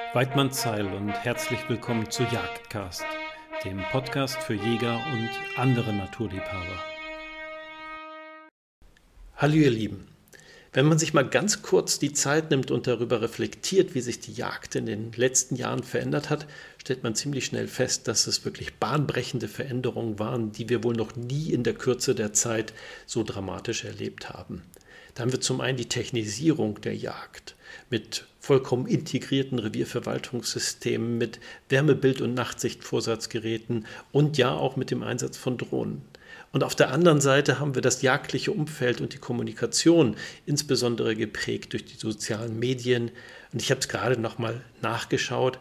Weidmannsheil und herzlich willkommen zu Jagdcast, dem Podcast für Jäger und andere Naturliebhaber. Hallo ihr Lieben, wenn man sich mal ganz kurz die Zeit nimmt und darüber reflektiert, wie sich die Jagd in den letzten Jahren verändert hat, stellt man ziemlich schnell fest, dass es wirklich bahnbrechende Veränderungen waren, die wir wohl noch nie in der Kürze der Zeit so dramatisch erlebt haben. Da haben wir zum einen die Technisierung der Jagd mit vollkommen integrierten Revierverwaltungssystemen, mit Wärmebild- und Nachtsichtvorsatzgeräten und ja auch mit dem Einsatz von Drohnen. Und auf der anderen Seite haben wir das jagdliche Umfeld und die Kommunikation, insbesondere geprägt durch die sozialen Medien. Und ich habe es gerade nochmal nachgeschaut,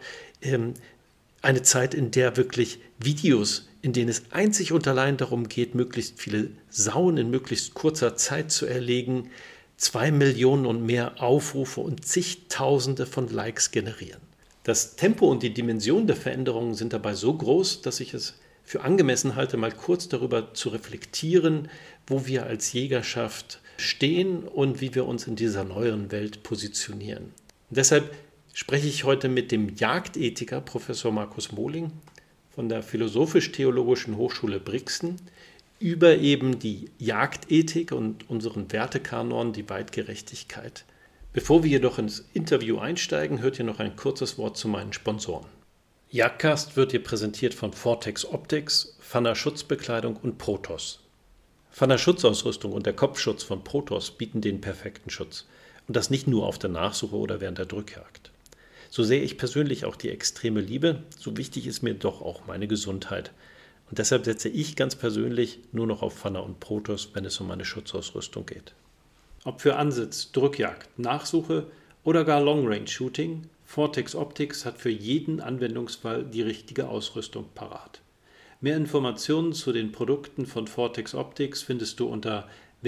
eine Zeit, in der wirklich Videos, in denen es einzig und allein darum geht, möglichst viele Sauen in möglichst kurzer Zeit zu erlegen, 2 Millionen und mehr Aufrufe und zigtausende von Likes generieren. Das Tempo und die Dimension der Veränderungen sind dabei so groß, dass ich es für angemessen halte, mal kurz darüber zu reflektieren, wo wir als Jägerschaft stehen und wie wir uns in dieser neuen Welt positionieren. Und deshalb spreche ich heute mit dem Jagdethiker Professor Markus Mohling von der Philosophisch-Theologischen Hochschule Brixen über eben die Jagdethik und unseren Wertekanon, die Weidgerechtigkeit. Bevor wir jedoch ins Interview einsteigen, hört ihr noch ein kurzes Wort zu meinen Sponsoren. Jagdcast wird dir präsentiert von Vortex Optics, Pfanner Schutzbekleidung und Protos. Pfanner Schutzausrüstung und der Kopfschutz von Protos bieten den perfekten Schutz. Und das nicht nur auf der Nachsuche oder während der Drückjagd. So sehr ich persönlich auch die extreme liebe, so wichtig ist mir doch auch meine Gesundheit. Und deshalb setze ich ganz persönlich nur noch auf Pfanner und Protos, wenn es um meine Schutzausrüstung geht. Ob für Ansitz, Drückjagd, Nachsuche oder gar Long-Range-Shooting, Vortex Optics hat für jeden Anwendungsfall die richtige Ausrüstung parat. Mehr Informationen zu den Produkten von Vortex Optics findest du unter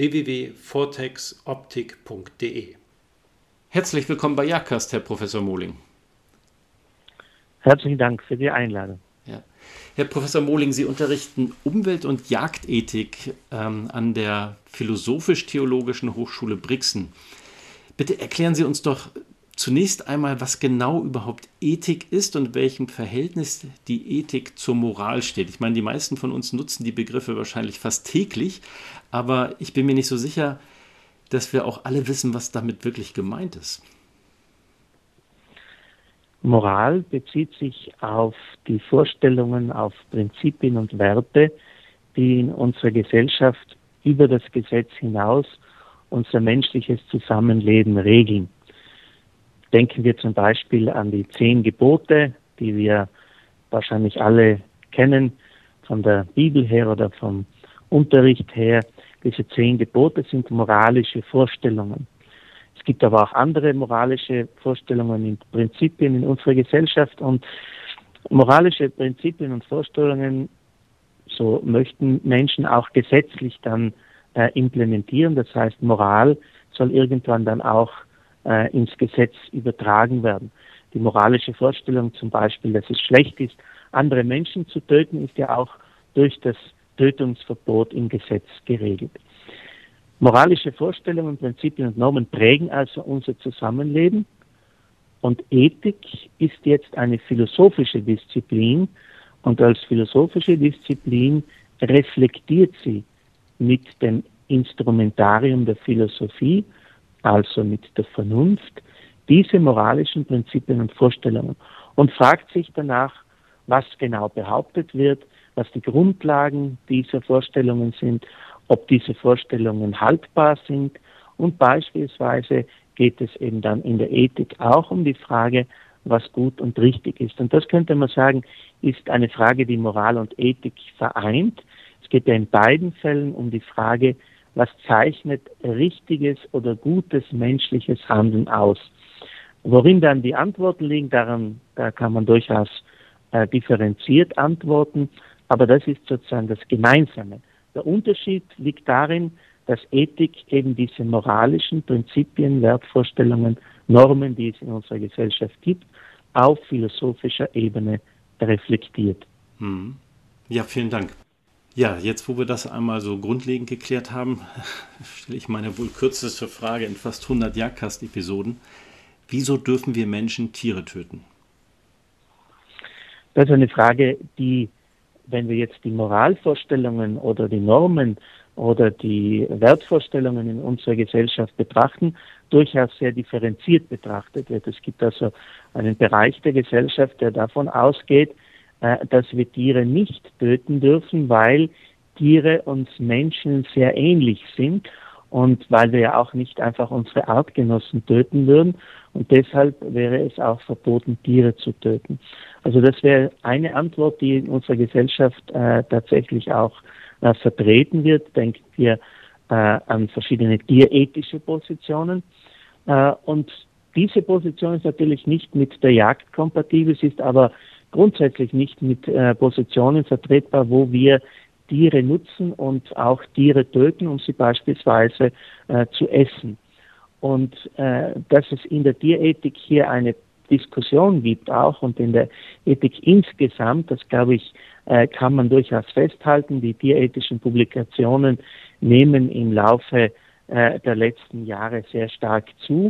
www.vortexoptik.de. Herzlich willkommen bei Jagdcast, Herr Professor Mohling. Herzlichen Dank für die Einladung. Ja. Herr Professor Mohling, Sie unterrichten Umwelt- und Jagdethik an der Philosophisch-Theologischen Hochschule Brixen. Bitte erklären Sie uns doch zunächst einmal, was genau überhaupt Ethik ist und in welchem Verhältnis die Ethik zur Moral steht. Ich meine, die meisten von uns nutzen die Begriffe wahrscheinlich fast täglich, aber ich bin mir nicht so sicher, dass wir auch alle wissen, was damit wirklich gemeint ist. Moral bezieht sich auf die Vorstellungen, auf Prinzipien und Werte, die in unserer Gesellschaft über das Gesetz hinaus unser menschliches Zusammenleben regeln. Denken wir zum Beispiel an die 10 Gebote, die wir wahrscheinlich alle kennen, von der Bibel her oder vom Unterricht her. Diese 10 Gebote sind moralische Vorstellungen. Es gibt aber auch andere moralische Vorstellungen und Prinzipien in unserer Gesellschaft, und moralische Prinzipien und Vorstellungen, so möchten Menschen auch gesetzlich dann implementieren. Das heißt, Moral soll irgendwann dann auch ins Gesetz übertragen werden. Die moralische Vorstellung zum Beispiel, dass es schlecht ist, andere Menschen zu töten, ist ja auch durch das Tötungsverbot im Gesetz geregelt. Moralische Vorstellungen, Prinzipien und Normen prägen also unser Zusammenleben, und Ethik ist jetzt eine philosophische Disziplin, und als philosophische Disziplin reflektiert sie mit dem Instrumentarium der Philosophie, also mit der Vernunft, diese moralischen Prinzipien und Vorstellungen und fragt sich danach, was genau behauptet wird, was die Grundlagen dieser Vorstellungen sind, ob diese Vorstellungen haltbar sind, und beispielsweise geht es eben dann in der Ethik auch um die Frage, was gut und richtig ist. Und das könnte man sagen, ist eine Frage, die Moral und Ethik vereint. Es geht ja in beiden Fällen um die Frage, was zeichnet richtiges oder gutes menschliches Handeln aus. Worin dann die Antworten liegen, da kann man durchaus differenziert antworten, aber das ist sozusagen das Gemeinsame. Der Unterschied liegt darin, dass Ethik eben diese moralischen Prinzipien, Wertvorstellungen, Normen, die es in unserer Gesellschaft gibt, auf philosophischer Ebene reflektiert. Ja, vielen Dank. Ja, jetzt, wo wir das einmal so grundlegend geklärt haben, stelle ich meine wohl kürzeste Frage in fast 100 Jagdcast-Episoden. Wieso dürfen wir Menschen Tiere töten? Das ist eine Frage, die, wenn wir jetzt die Moralvorstellungen oder die Normen oder die Wertvorstellungen in unserer Gesellschaft betrachten, durchaus sehr differenziert betrachtet wird. Es gibt also einen Bereich der Gesellschaft, der davon ausgeht, dass wir Tiere nicht töten dürfen, weil Tiere uns Menschen sehr ähnlich sind und weil wir ja auch nicht einfach unsere Artgenossen töten würden. Und deshalb wäre es auch verboten, Tiere zu töten. Also das wäre eine Antwort, die in unserer Gesellschaft tatsächlich auch vertreten wird. Denken wir an verschiedene tierethische Positionen. Und diese Position ist natürlich nicht mit der Jagd kompatibel, sie ist aber grundsätzlich nicht mit Positionen vertretbar, wo wir Tiere nutzen und auch Tiere töten, um sie beispielsweise zu essen. Und dass es in der Tierethik hier eine Diskussion gibt auch und in der Ethik insgesamt, das glaube ich, kann man durchaus festhalten. Die tierethischen Publikationen nehmen im Laufe der letzten Jahre sehr stark zu,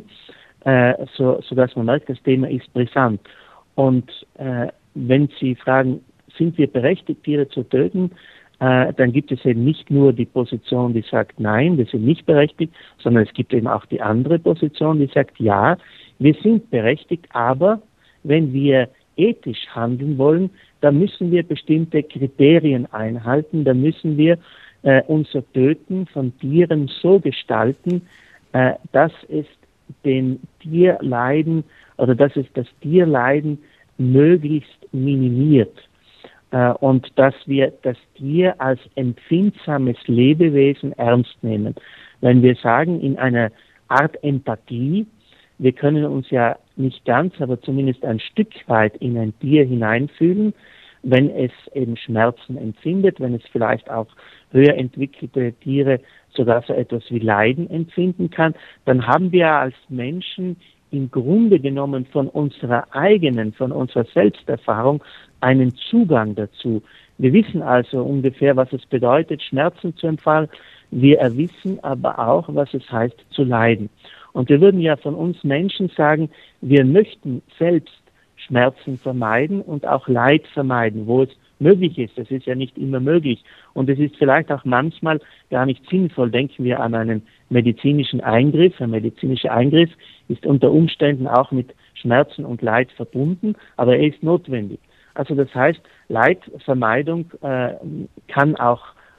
sodass man merkt, das Thema ist brisant. Und wenn Sie fragen, sind wir berechtigt, Tiere zu töten, dann gibt es eben nicht nur die Position, die sagt, nein, wir sind nicht berechtigt, sondern es gibt eben auch die andere Position, die sagt, ja, wir sind berechtigt, aber wenn wir ethisch handeln wollen, dann müssen wir bestimmte Kriterien einhalten, dann müssen wir unser Töten von Tieren so gestalten, dass es den Tierleiden oder dass es das Tierleiden möglichst minimiert. Und dass wir das Tier als empfindsames Lebewesen ernst nehmen. Wenn wir sagen, in einer Art Empathie, wir können uns ja nicht ganz, aber zumindest ein Stück weit in ein Tier hineinfühlen, wenn es eben Schmerzen empfindet, wenn es vielleicht auch höher entwickelte Tiere sogar so etwas wie Leiden empfinden kann, dann haben wir als Menschen im Grunde genommen von unserer Selbsterfahrung einen Zugang dazu. Wir wissen also ungefähr, was es bedeutet, Schmerzen zu empfangen. Wir wissen aber auch, was es heißt, zu leiden. Und wir würden ja von uns Menschen sagen, wir möchten selbst Schmerzen vermeiden und auch Leid vermeiden, wo es möglich ist. Das ist ja nicht immer möglich. Und es ist vielleicht auch manchmal gar nicht sinnvoll. Denken wir an einen medizinischen Eingriff. Ein medizinischer Eingriff ist unter Umständen auch mit Schmerzen und Leid verbunden, aber er ist notwendig. Also das heißt, Leidvermeidung kann auch,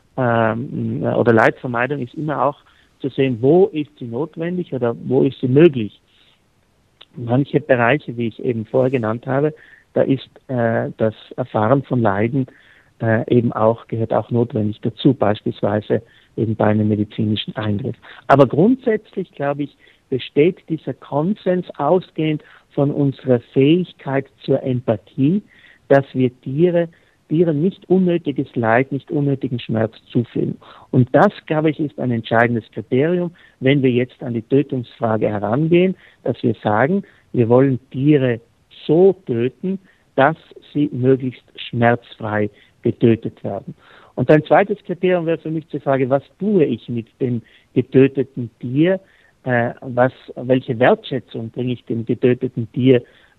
oder Leidvermeidung ist immer auch zu sehen, wo ist sie notwendig oder wo ist sie möglich. Manche Bereiche, wie ich eben vorher genannt habe, da ist das Erfahren von Leiden gehört auch notwendig dazu, beispielsweise eben bei einem medizinischen Eingriff. Aber grundsätzlich, glaube ich, besteht dieser Konsens ausgehend von unserer Fähigkeit zur Empathie, dass wir Tieren nicht unnötiges Leid, nicht unnötigen Schmerz zufügen. Und das, glaube ich, ist ein entscheidendes Kriterium, wenn wir jetzt an die Tötungsfrage herangehen, dass wir sagen, wir wollen Tiere so töten, dass sie möglichst schmerzfrei getötet werden. Und ein zweites Kriterium wäre für mich die Frage, was tue ich mit dem getöteten Tier? Welche Wertschätzung bringe ich dem getöteten Tier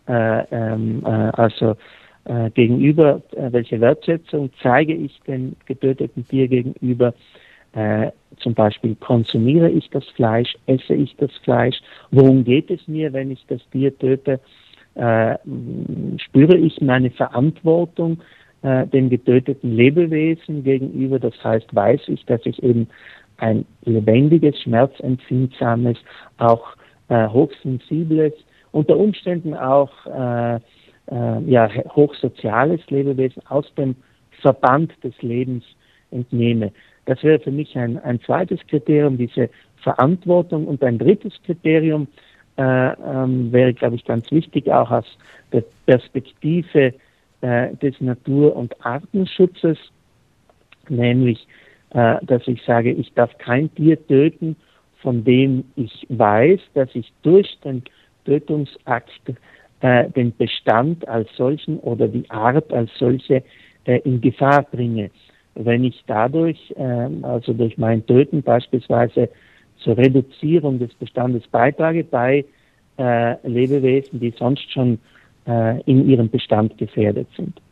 gegenüber? Welche Wertschätzung zeige ich dem getöteten Tier gegenüber? Zum Beispiel konsumiere ich das Fleisch, esse ich das Fleisch? Worum geht es mir, wenn ich das Tier töte? Spüre ich meine Verantwortung dem getöteten Lebewesen gegenüber? Das heißt, weiß ich, dass ich eben ein lebendiges, schmerzempfindsames, auch hochsensibles, unter Umständen auch hochsoziales Lebewesen aus dem Verband des Lebens entnehme. Das wäre für mich ein zweites Kriterium, diese Verantwortung. Und ein drittes Kriterium wäre, glaube ich, ganz wichtig, auch aus der Perspektive des Natur- und Artenschutzes, nämlich, dass ich sage, ich darf kein Tier töten, von dem ich weiß, dass ich durch den Tötungsakt den Bestand als solchen oder die Art als solche in Gefahr bringe. Wenn ich dadurch, also durch mein Töten beispielsweise zur Reduzierung des Bestandes beitrage bei Lebewesen, die sonst schon in ihrem Bestand gefährdet sind.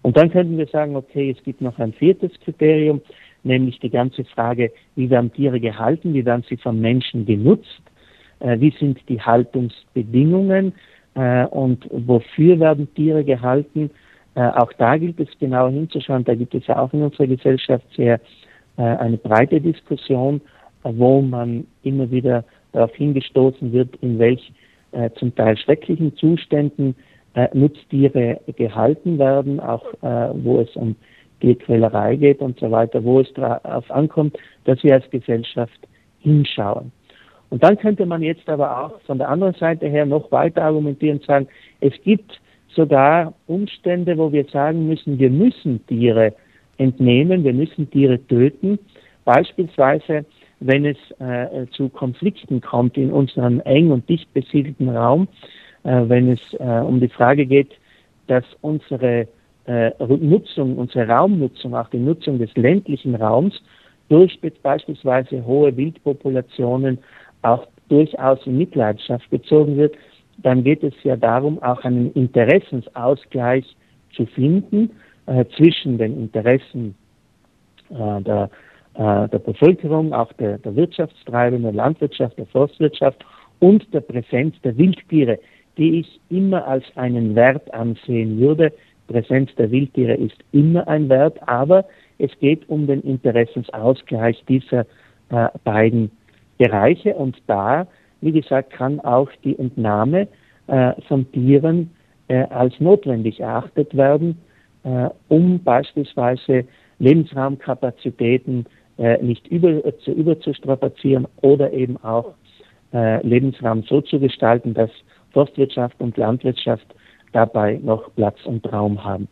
Und dann könnten wir sagen, okay, es gibt noch ein viertes Kriterium, nämlich die ganze Frage, wie werden Tiere gehalten, wie werden sie vom Menschen genutzt, wie sind die Haltungsbedingungen und wofür werden Tiere gehalten. Auch da gilt es genau hinzuschauen, da gibt es ja auch in unserer Gesellschaft sehr eine breite Diskussion, wo man immer wieder darauf hingestoßen wird, in welch zum Teil schrecklichen Zuständen Nutztiere gehalten werden, auch wo es um Tierquälerei geht und so weiter, wo es darauf ankommt, dass wir als Gesellschaft hinschauen. Und dann könnte man jetzt aber auch von der anderen Seite her noch weiter argumentieren und sagen, es gibt sogar Umstände, wo wir sagen müssen, wir müssen Tiere entnehmen, wir müssen Tiere töten. Beispielsweise, wenn es zu Konflikten kommt in unserem eng und dicht besiedelten Raum, wenn es um die Frage geht, dass unsere Nutzung, unsere Raumnutzung, auch die Nutzung des ländlichen Raums durch beispielsweise hohe Wildpopulationen auch durchaus in Mitleidenschaft gezogen wird, dann geht es ja darum, auch einen Interessensausgleich zu finden zwischen den Interessen der Bevölkerung, auch der Wirtschaftstreibenden, der Landwirtschaft, der Forstwirtschaft und der Präsenz der Wildtiere, die ich immer als einen Wert ansehen würde. Präsenz der Wildtiere ist immer ein Wert, aber es geht um den Interessensausgleich dieser beiden Bereiche und da, wie gesagt, kann auch die Entnahme von Tieren als notwendig erachtet werden, um beispielsweise Lebensraumkapazitäten nicht überzustrapazieren oder eben auch Lebensraum so zu gestalten, dass Forstwirtschaft und Landwirtschaft dabei noch Platz und Raum haben.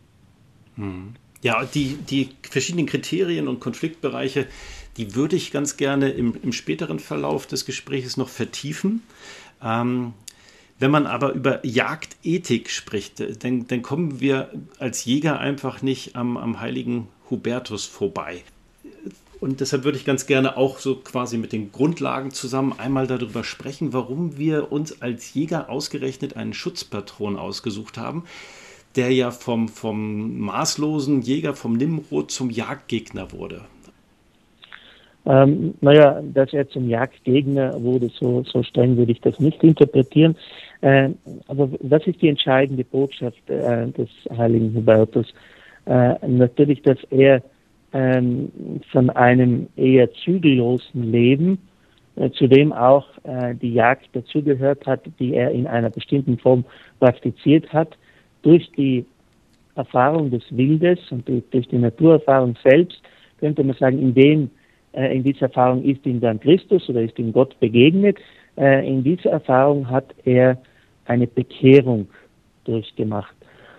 Ja, die verschiedenen Kriterien und Konfliktbereiche, die würde ich ganz gerne im späteren Verlauf des Gesprächs noch vertiefen. Wenn man aber über Jagdethik spricht, dann kommen wir als Jäger einfach nicht am heiligen Hubertus vorbei. Und deshalb würde ich ganz gerne auch so quasi mit den Grundlagen zusammen einmal darüber sprechen, warum wir uns als Jäger ausgerechnet einen Schutzpatron ausgesucht haben, der ja vom maßlosen Jäger, vom Nimrod zum Jagdgegner wurde. Dass er zum Jagdgegner wurde, so streng würde ich das nicht interpretieren. Aber was ist die entscheidende Botschaft des heiligen Hubertus? Natürlich, dass er von einem eher zügellosen Leben, zu dem auch die Jagd dazugehört hat, die er in einer bestimmten Form praktiziert hat, durch die Erfahrung des Wildes und durch die Naturerfahrung selbst, könnte man sagen, in dieser Erfahrung ist ihm dann Christus oder ist ihm Gott begegnet. In dieser Erfahrung hat er eine Bekehrung durchgemacht.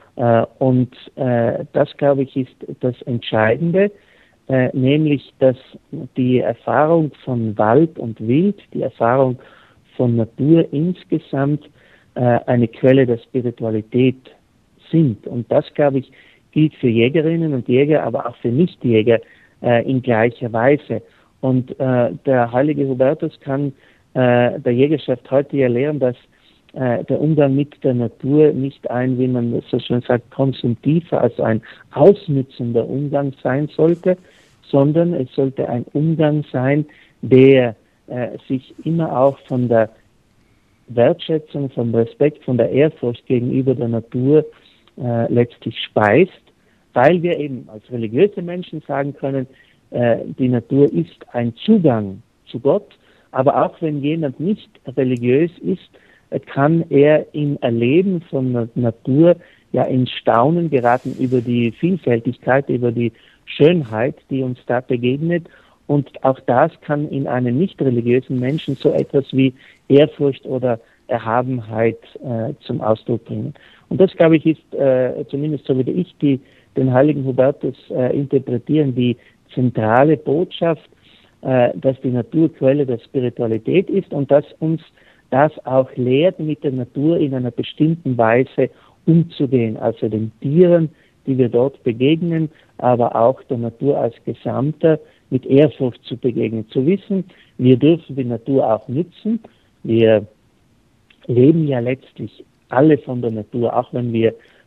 Und das, glaube ich, ist das Entscheidende, nämlich, dass die Erfahrung von Wald und Wild, die Erfahrung von Natur insgesamt eine Quelle der Spiritualität sind. Und das, glaube ich, gilt für Jägerinnen und Jäger, aber auch für Nichtjäger in gleicher Weise. Und der heilige Hubertus kann der Jägerschaft heute ja lehren, dass der Umgang mit der Natur nicht ein, wie man so schön sagt, konsumtiver, also ein ausnützender Umgang sein sollte, sondern es sollte ein Umgang sein, der sich immer auch von der Wertschätzung, vom Respekt, von der Ehrfurcht gegenüber der Natur letztlich speist, weil wir eben als religiöse Menschen sagen können, die Natur ist ein Zugang zu Gott, aber auch wenn jemand nicht religiös ist, kann er im Erleben von der Natur ja in Staunen geraten über die Vielfältigkeit, über die Schönheit, die uns da begegnet. Und auch das kann in einem nicht religiösen Menschen so etwas wie Ehrfurcht oder Erhabenheit zum Ausdruck bringen. Und das, glaube ich, ist, zumindest so würde ich den heiligen Hubertus interpretieren, die zentrale Botschaft, dass die Natur Quelle der Spiritualität ist und dass uns das auch lehrt, mit der Natur in einer bestimmten Weise umzugehen, also den Tieren, die wir dort begegnen, aber auch der Natur als Gesamter mit Ehrfurcht zu begegnen, zu wissen, wir dürfen die Natur auch nützen, wir leben ja letztlich alle von der Natur, auch wenn wir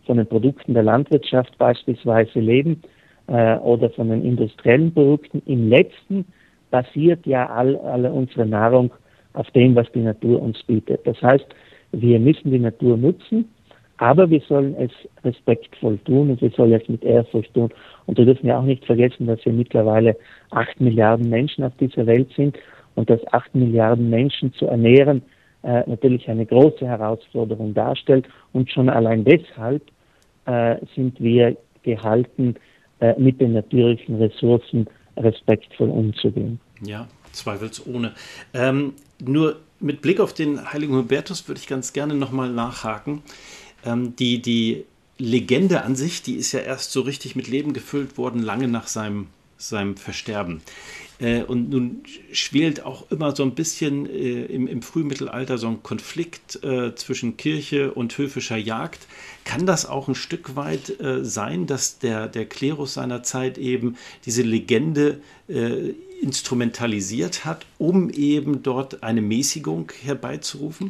von den Produkten der Landwirtschaft beispielsweise leben oder von den industriellen Produkten. Im Letzten basiert ja alle unsere Nahrung auf dem, was die Natur uns bietet. Das heißt, wir müssen die Natur nutzen, aber wir sollen es respektvoll tun und wir sollen es mit Ehrfurcht tun. Und wir dürfen ja auch nicht vergessen, dass wir mittlerweile 8 Milliarden Menschen auf dieser Welt sind und dass 8 Milliarden Menschen zu ernähren natürlich eine große Herausforderung darstellt. Und schon allein deshalb sind wir gehalten, mit den natürlichen Ressourcen respektvoll umzugehen. Ja, zweifelsohne. Nur mit Blick auf den heiligen Hubertus würde ich ganz gerne nochmal nachhaken. Die Legende an sich, die ist ja erst so richtig mit Leben gefüllt worden, lange nach seinem Versterben. Und nun schwelt auch immer so ein bisschen im Frühmittelalter so ein Konflikt zwischen Kirche und höfischer Jagd. Kann das auch ein Stück weit sein, dass der Klerus seiner Zeit eben diese Legende instrumentalisiert hat, um eben dort eine Mäßigung herbeizurufen?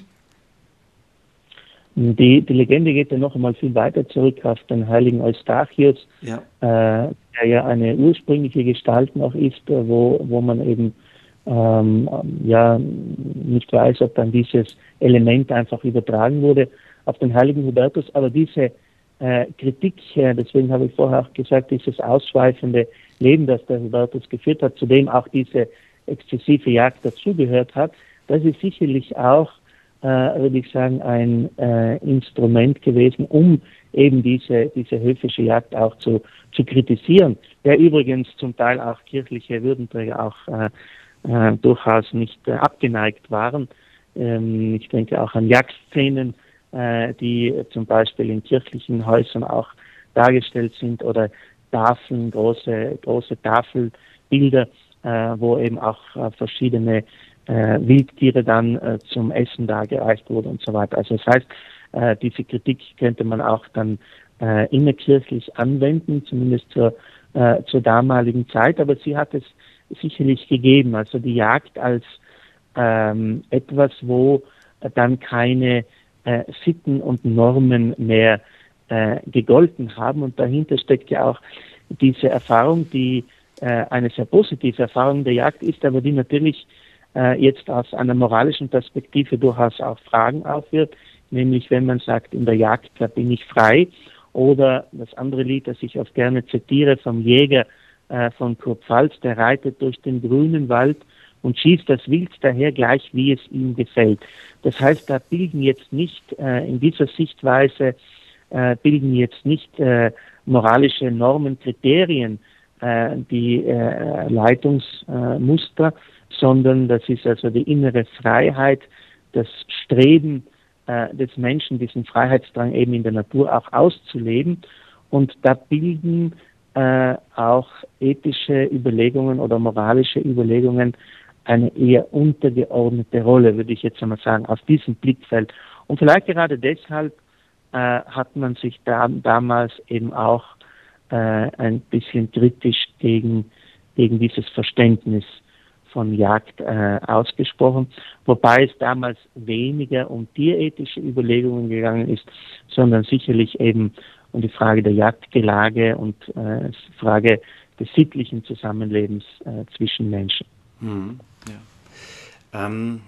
Die Legende geht ja noch einmal viel weiter zurück auf den heiligen Eustachius, Ja. Der ja eine ursprüngliche Gestalt noch ist, wo man eben nicht weiß, ob dann dieses Element einfach übertragen wurde auf den heiligen Hubertus. Aber diese Kritik, deswegen habe ich vorher auch gesagt, dieses ausschweifende Leben, das der Hubertus geführt hat, zu dem auch diese exzessive Jagd dazugehört hat, das ist sicherlich auch würde ich sagen, ein Instrument gewesen, um eben diese höfische Jagd auch zu kritisieren, der übrigens zum Teil auch kirchliche Würdenträger auch durchaus nicht abgeneigt waren. Ich denke auch an Jagdszenen, die zum Beispiel in kirchlichen Häusern auch dargestellt sind, oder Tafeln, große Tafelbilder, wo eben auch verschiedene Wildtiere dann zum Essen dargereicht wurden und so weiter. Also das heißt, diese Kritik könnte man auch dann innerkirchlich anwenden, zumindest zur damaligen Zeit, aber sie hat es sicherlich gegeben. Also die Jagd als etwas, wo dann keine Sitten und Normen mehr gegolten haben, und dahinter steckt ja auch diese Erfahrung, die eine sehr positive Erfahrung der Jagd ist, aber die natürlich jetzt aus einer moralischen Perspektive durchaus auch Fragen aufwirft, nämlich wenn man sagt, in der Jagd, da bin ich frei, oder das andere Lied, das ich oft gerne zitiere, vom Jäger von Kurt Pfalz, der reitet durch den grünen Wald und schießt das Wild daher gleich, wie es ihm gefällt. Das heißt, da bilden jetzt nicht in dieser Sichtweise moralische Normen, Kriterien, die Leitungsmuster, sondern das ist also die innere Freiheit, das Streben des Menschen, diesen Freiheitsdrang eben in der Natur auch auszuleben. Und da bilden auch ethische Überlegungen oder moralische Überlegungen eine eher untergeordnete Rolle, würde ich jetzt einmal sagen, auf diesem Blickfeld. Und vielleicht gerade deshalb hat man sich damals eben auch ein bisschen kritisch gegen dieses Verständnis von Jagd ausgesprochen, wobei es damals weniger um tierethische Überlegungen gegangen ist, sondern sicherlich eben um die Frage der Jagdgelage und die Frage des sittlichen Zusammenlebens zwischen Menschen. Ja.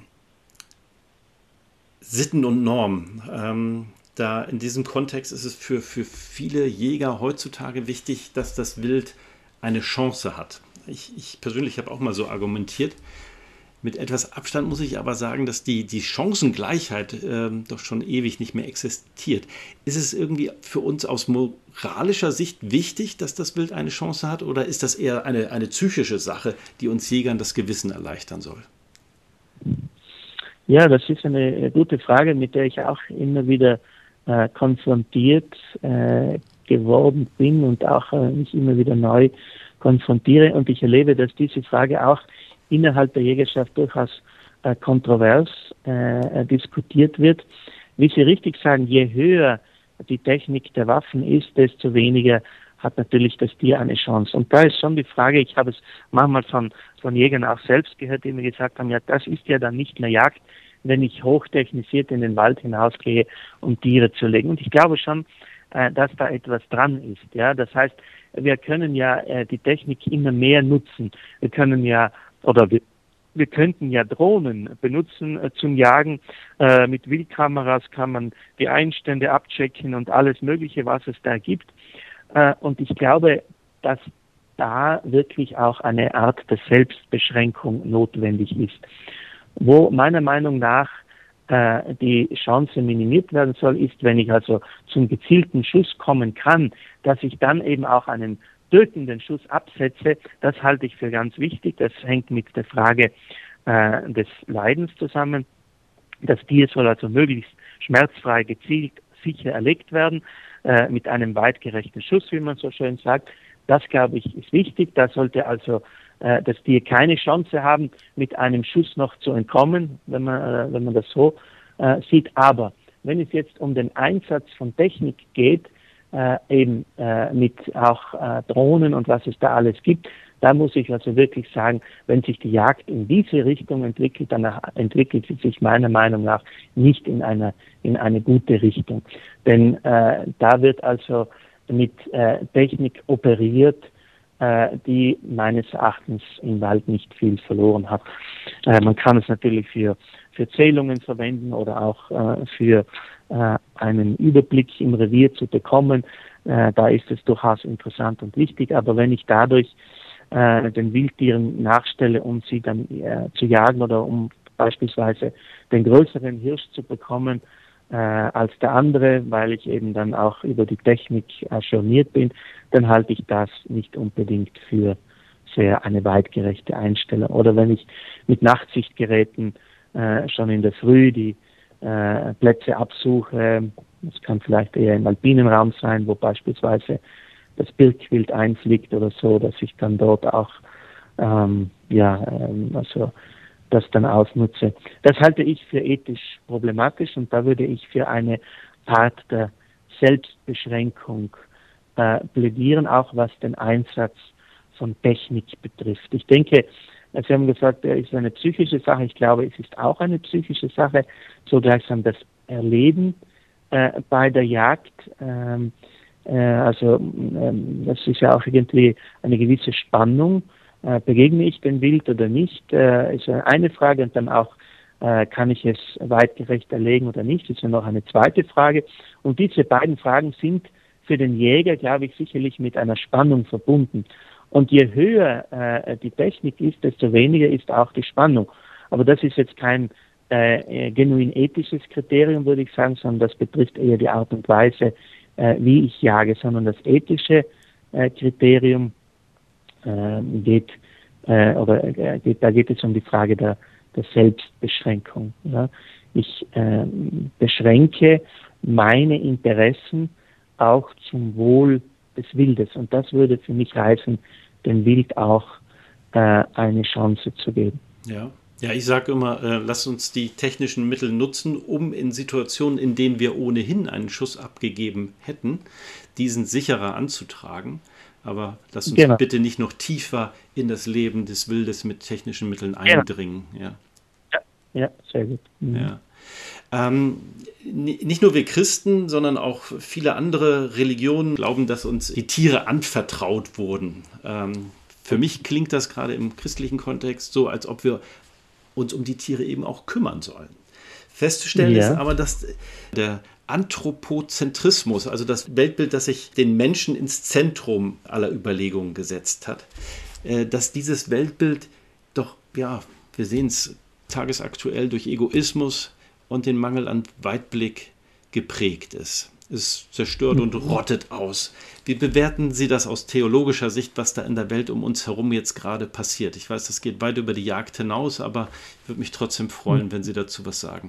Sitten und Norm. Da in diesem Kontext ist es für viele Jäger heutzutage wichtig, dass das Wild eine Chance hat. Ich persönlich habe auch mal so argumentiert. Mit etwas Abstand muss ich aber sagen, dass die Chancengleichheit doch schon ewig nicht mehr existiert. Ist es irgendwie für uns aus moralischer Sicht wichtig, dass das Wild eine Chance hat, oder ist das eher eine psychische Sache, die uns Jägern das Gewissen erleichtern soll? Ja, das ist eine gute Frage, mit der ich auch immer wieder konfrontiert geworden bin und auch mich immer wieder neu konfrontiere, und ich erlebe, dass diese Frage auch innerhalb der Jägerschaft durchaus kontrovers diskutiert wird. Wie Sie richtig sagen, je höher die Technik der Waffen ist, desto weniger hat natürlich das Tier eine Chance. Und da ist schon die Frage, ich habe es manchmal von Jägern auch selbst gehört, die mir gesagt haben, ja, das ist ja dann nicht mehr Jagd, wenn ich hochtechnisiert in den Wald hinausgehe, um Tiere zu legen. Und ich glaube schon, dass da etwas dran ist. Ja, das heißt, wir können ja die Technik immer mehr nutzen. Wir können ja, oder wir könnten ja Drohnen benutzen zum Jagen. Mit Wildkameras kann man die Einstände abchecken und alles Mögliche, was es da gibt. Und ich glaube, dass da wirklich auch eine Art der Selbstbeschränkung notwendig ist. Wo meiner Meinung nach die Chance minimiert werden soll, ist, wenn ich also zum gezielten Schuss kommen kann, dass ich dann eben auch einen tötenden Schuss absetze. Das halte ich für ganz wichtig. Das hängt mit der Frage des Leidens zusammen. Das Tier soll also möglichst schmerzfrei, gezielt, sicher erlegt werden, mit einem weitgerechten Schuss, wie man so schön sagt. Das, glaube ich, ist wichtig. Da sollte also das Tier keine Chance haben, mit einem Schuss noch zu entkommen, wenn man das so sieht. Aber wenn es jetzt um den Einsatz von Technik geht, mit auch Drohnen und was es da alles gibt, da muss ich also wirklich sagen, wenn sich die Jagd in diese Richtung entwickelt, dann entwickelt sie sich meiner Meinung nach nicht in eine gute Richtung. Denn da wird also mit Technik operiert, die meines Erachtens im Wald nicht viel verloren hat. Man kann es natürlich für Zählungen verwenden oder auch für einen Überblick im Revier zu bekommen. Da ist es durchaus interessant und wichtig. Aber wenn ich dadurch den Wildtieren nachstelle, um sie dann zu jagen oder um beispielsweise den größeren Hirsch zu bekommen als der andere, weil ich eben dann auch über die Technik charniert bin, dann halte ich das nicht unbedingt für sehr eine weitgerechte Einstellung. Oder wenn ich mit Nachtsichtgeräten schon in der Früh die Plätze absuche, das kann vielleicht eher im alpinen Raum sein, wo beispielsweise das Birkwild einfliegt oder so, dass ich dann dort auch also das dann ausnutze. Das halte ich für ethisch problematisch und da würde ich für eine Art der Selbstbeschränkung plädieren, auch was den Einsatz von Technik betrifft. Ich denke, Sie haben gesagt, es ist eine psychische Sache. Ich glaube, es ist auch eine psychische Sache, so gleichsam das Erleben bei der Jagd. Das ist ja auch irgendwie eine gewisse Spannung. Begegne ich dem Wild oder nicht, ist eine Frage und dann auch, kann ich es weitgerecht erlegen oder nicht, ist ja noch eine zweite Frage. Und diese beiden Fragen sind für den Jäger, glaube ich, sicherlich mit einer Spannung verbunden. Und je höher die Technik ist, desto weniger ist auch die Spannung. Aber das ist jetzt kein genuin ethisches Kriterium, würde ich sagen, sondern das betrifft eher die Art und Weise, wie ich jage, sondern das ethische Kriterium da geht es um die Frage der Selbstbeschränkung. Ja. Ich beschränke meine Interessen auch zum Wohl des Wildes. Und das würde für mich heißen, dem Wild auch eine Chance zu geben. Ja, ich sage immer, lass uns die technischen Mittel nutzen, um in Situationen, in denen wir ohnehin einen Schuss abgegeben hätten, diesen sicherer anzutragen. Aber lass uns bitte nicht noch tiefer in das Leben des Wildes mit technischen Mitteln eindringen. Ja, sehr gut. Mhm. Ja. Nicht nur wir Christen, sondern auch viele andere Religionen glauben, dass uns die Tiere anvertraut wurden. Für mich klingt das gerade im christlichen Kontext so, als ob wir uns um die Tiere eben auch kümmern sollen. Festzustellen ist aber, dass der Anthropozentrismus, also das Weltbild, das sich den Menschen ins Zentrum aller Überlegungen gesetzt hat, dass dieses Weltbild doch, ja, wir sehen es tagesaktuell durch Egoismus und den Mangel an Weitblick geprägt ist. Es zerstört und rottet aus. Wie bewerten Sie das aus theologischer Sicht, was da in der Welt um uns herum jetzt gerade passiert? Ich weiß, das geht weit über die Jagd hinaus, aber ich würde mich trotzdem freuen, wenn Sie dazu was sagen.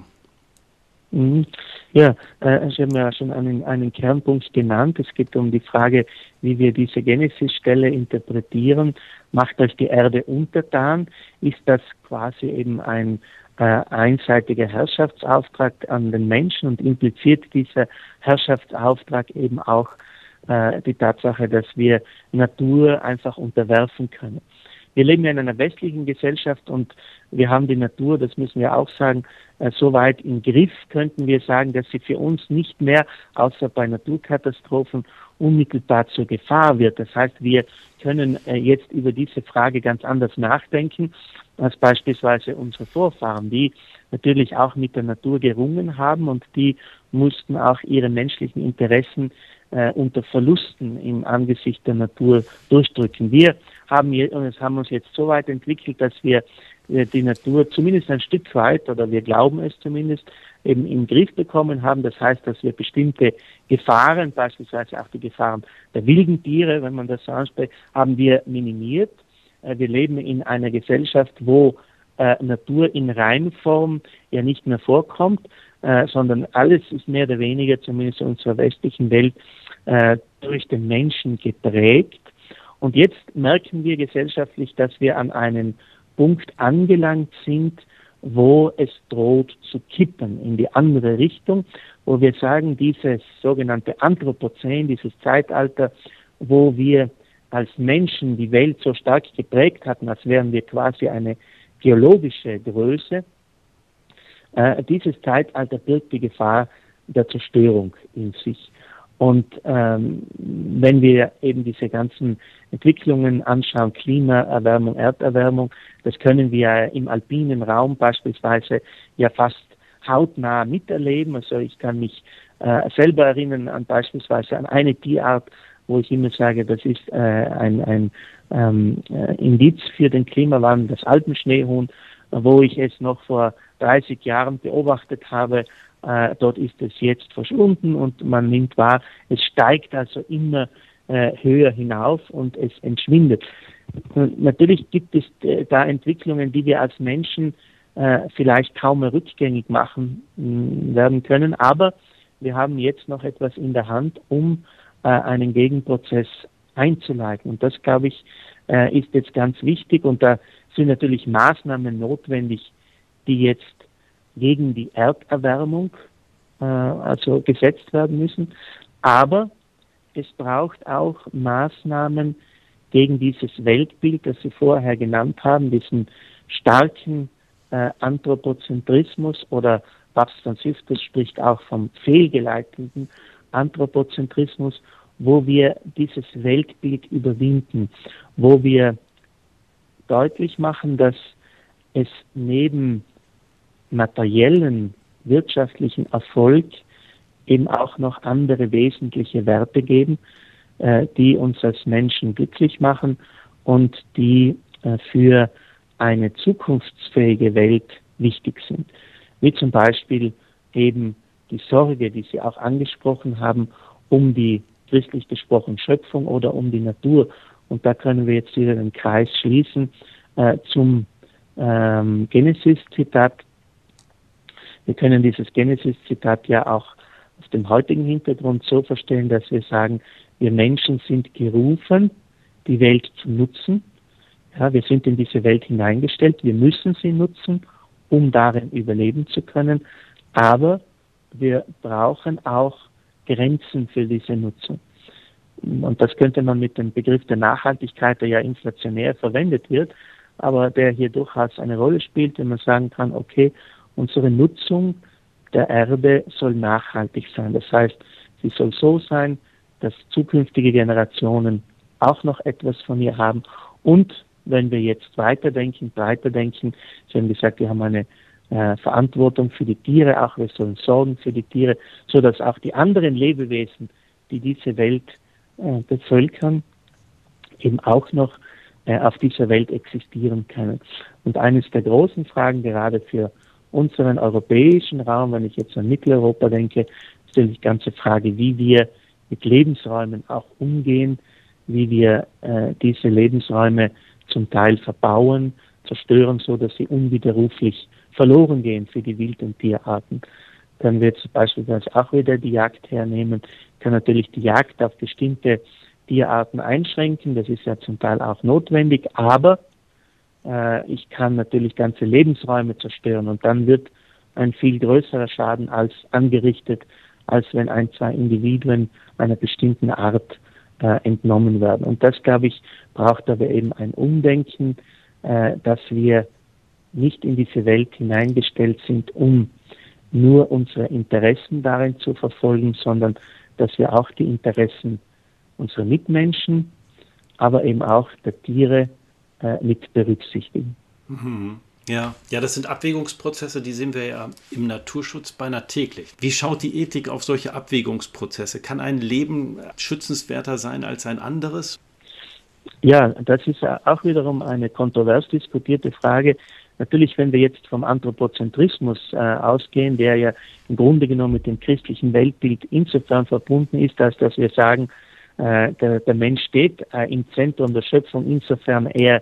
Ja, Sie haben ja schon einen Kernpunkt genannt. Es geht um die Frage, wie wir diese Genesis-Stelle interpretieren. Macht euch die Erde untertan? Ist das quasi eben ein einseitiger Herrschaftsauftrag an den Menschen und impliziert dieser Herrschaftsauftrag eben auch die Tatsache, dass wir Natur einfach unterwerfen können? wir leben ja in einer westlichen Gesellschaft und wir haben die Natur, das müssen wir auch sagen, so weit im Griff, könnten wir sagen, dass sie für uns nicht mehr, außer bei Naturkatastrophen, unmittelbar zur Gefahr wird. Das heißt, wir können jetzt über diese Frage ganz anders nachdenken als beispielsweise unsere Vorfahren, die natürlich auch mit der Natur gerungen haben und die mussten auch ihre menschlichen Interessen unter Verlusten im Angesicht der Natur durchdrücken. Wir haben uns jetzt so weit entwickelt, dass wir die Natur zumindest ein Stück weit, oder wir glauben es zumindest, eben im Griff bekommen haben. Das heißt, dass wir bestimmte Gefahren, beispielsweise auch die Gefahren der wilden Tiere, wenn man das so anspricht, haben wir minimiert. Wir leben in einer Gesellschaft, wo Natur in Reinform ja nicht mehr vorkommt, sondern alles ist mehr oder weniger, zumindest in unserer westlichen Welt, durch den Menschen geprägt. Und jetzt merken wir gesellschaftlich, dass wir an einen Punkt angelangt sind, wo es droht zu kippen in die andere Richtung, wo wir sagen, dieses sogenannte Anthropozän, dieses Zeitalter, wo wir als Menschen die Welt so stark geprägt hatten, als wären wir quasi eine geologische Größe, dieses Zeitalter birgt die Gefahr der Zerstörung in sich. Und wenn wir eben diese ganzen Entwicklungen anschauen, Klimaerwärmung, Erderwärmung, das können wir im alpinen Raum beispielsweise ja fast hautnah miterleben. Also ich kann mich selber erinnern an beispielsweise an eine Tierart, wo ich immer sage, das ist ein Indiz für den Klimawandel, das Alpenschneehuhn, wo ich es noch vor 30 Jahren beobachtet habe. Dort ist es jetzt verschwunden und man nimmt wahr, es steigt also immer höher hinauf und es entschwindet. Und natürlich gibt es da Entwicklungen, die wir als Menschen vielleicht kaum mehr rückgängig machen werden können, aber wir haben jetzt noch etwas in der Hand, um einen Gegenprozess einzuleiten. Und das, glaube ich, ist jetzt ganz wichtig. Und da sind natürlich Maßnahmen notwendig, die jetzt gegen die Erderwärmung also gesetzt werden müssen. Aber es braucht auch Maßnahmen gegen dieses Weltbild, das Sie vorher genannt haben, diesen starken Anthropozentrismus, oder Papst Franziskus spricht auch vom fehlgeleiteten Anthropozentrismus, wo wir dieses Weltbild überwinden, wo wir deutlich machen, dass es neben materiellen, wirtschaftlichen Erfolg eben auch noch andere wesentliche Werte geben, die uns als Menschen glücklich machen und die für eine zukunftsfähige Welt wichtig sind. Wie zum Beispiel eben die Sorge, die Sie auch angesprochen haben, um die christlich gesprochen Schöpfung oder um die Natur. Und da können wir jetzt wieder den Kreis schließen zum Genesis-Zitat. Wir können dieses Genesis-Zitat ja auch auf dem heutigen Hintergrund so verstehen, dass wir sagen, wir Menschen sind gerufen, die Welt zu nutzen. Ja, wir sind in diese Welt hineingestellt, wir müssen sie nutzen, um darin überleben zu können. Aber wir brauchen auch Grenzen für diese Nutzung. Und das könnte man mit dem Begriff der Nachhaltigkeit, der ja inflationär verwendet wird, aber der hier durchaus eine Rolle spielt, wenn man sagen kann, okay, unsere Nutzung der Erde soll nachhaltig sein. Das heißt, sie soll so sein, dass zukünftige Generationen auch noch etwas von ihr haben. Und wenn wir jetzt weiterdenken, breiter denken, Sie haben gesagt, wir haben eine Verantwortung für die Tiere, auch wir sollen sorgen für die Tiere, sodass auch die anderen Lebewesen, die diese Welt bevölkern, eben auch noch auf dieser Welt existieren können. Und eines der großen Fragen, gerade für unseren europäischen Raum, wenn ich jetzt an Mitteleuropa denke, ist natürlich die ganze Frage, wie wir mit Lebensräumen auch umgehen, wie wir diese Lebensräume zum Teil verbauen, zerstören, so dass sie unwiderruflich verloren gehen für die Wild- und Tierarten. Können wir jetzt beispielsweise auch wieder die Jagd hernehmen, kann natürlich die Jagd auf bestimmte Tierarten einschränken, das ist ja zum Teil auch notwendig, aber ich kann natürlich ganze Lebensräume zerstören und dann wird ein viel größerer Schaden als angerichtet, als wenn ein, zwei Individuen einer bestimmten Art entnommen werden. Und das, glaube ich, braucht aber eben ein Umdenken, dass wir nicht in diese Welt hineingestellt sind, um nur unsere Interessen darin zu verfolgen, sondern dass wir auch die Interessen unserer Mitmenschen, aber eben auch der Tiere mit berücksichtigen. Mhm. Ja, das sind Abwägungsprozesse, die sehen wir ja im Naturschutz beinahe täglich. Wie schaut die Ethik auf solche Abwägungsprozesse? Kann ein Leben schützenswerter sein als ein anderes? Ja, das ist auch wiederum eine kontrovers diskutierte Frage. Natürlich, wenn wir jetzt vom Anthropozentrismus ausgehen, der ja im Grunde genommen mit dem christlichen Weltbild insofern verbunden ist, als dass wir sagen, der Mensch steht im Zentrum der Schöpfung, insofern er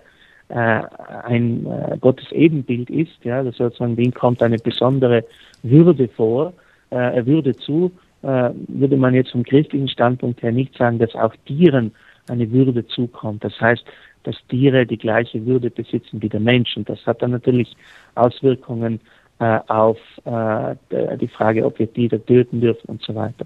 ein Gottes Ebenbild ist, ja, also sozusagen dem kommt eine besondere Würde vor, Würde zu, würde man jetzt vom christlichen Standpunkt her nicht sagen, dass auch Tieren eine Würde zukommt. Das heißt, dass Tiere die gleiche Würde besitzen wie der Mensch. Und das hat dann natürlich Auswirkungen auf die Frage, ob wir Tiere töten dürfen und so weiter.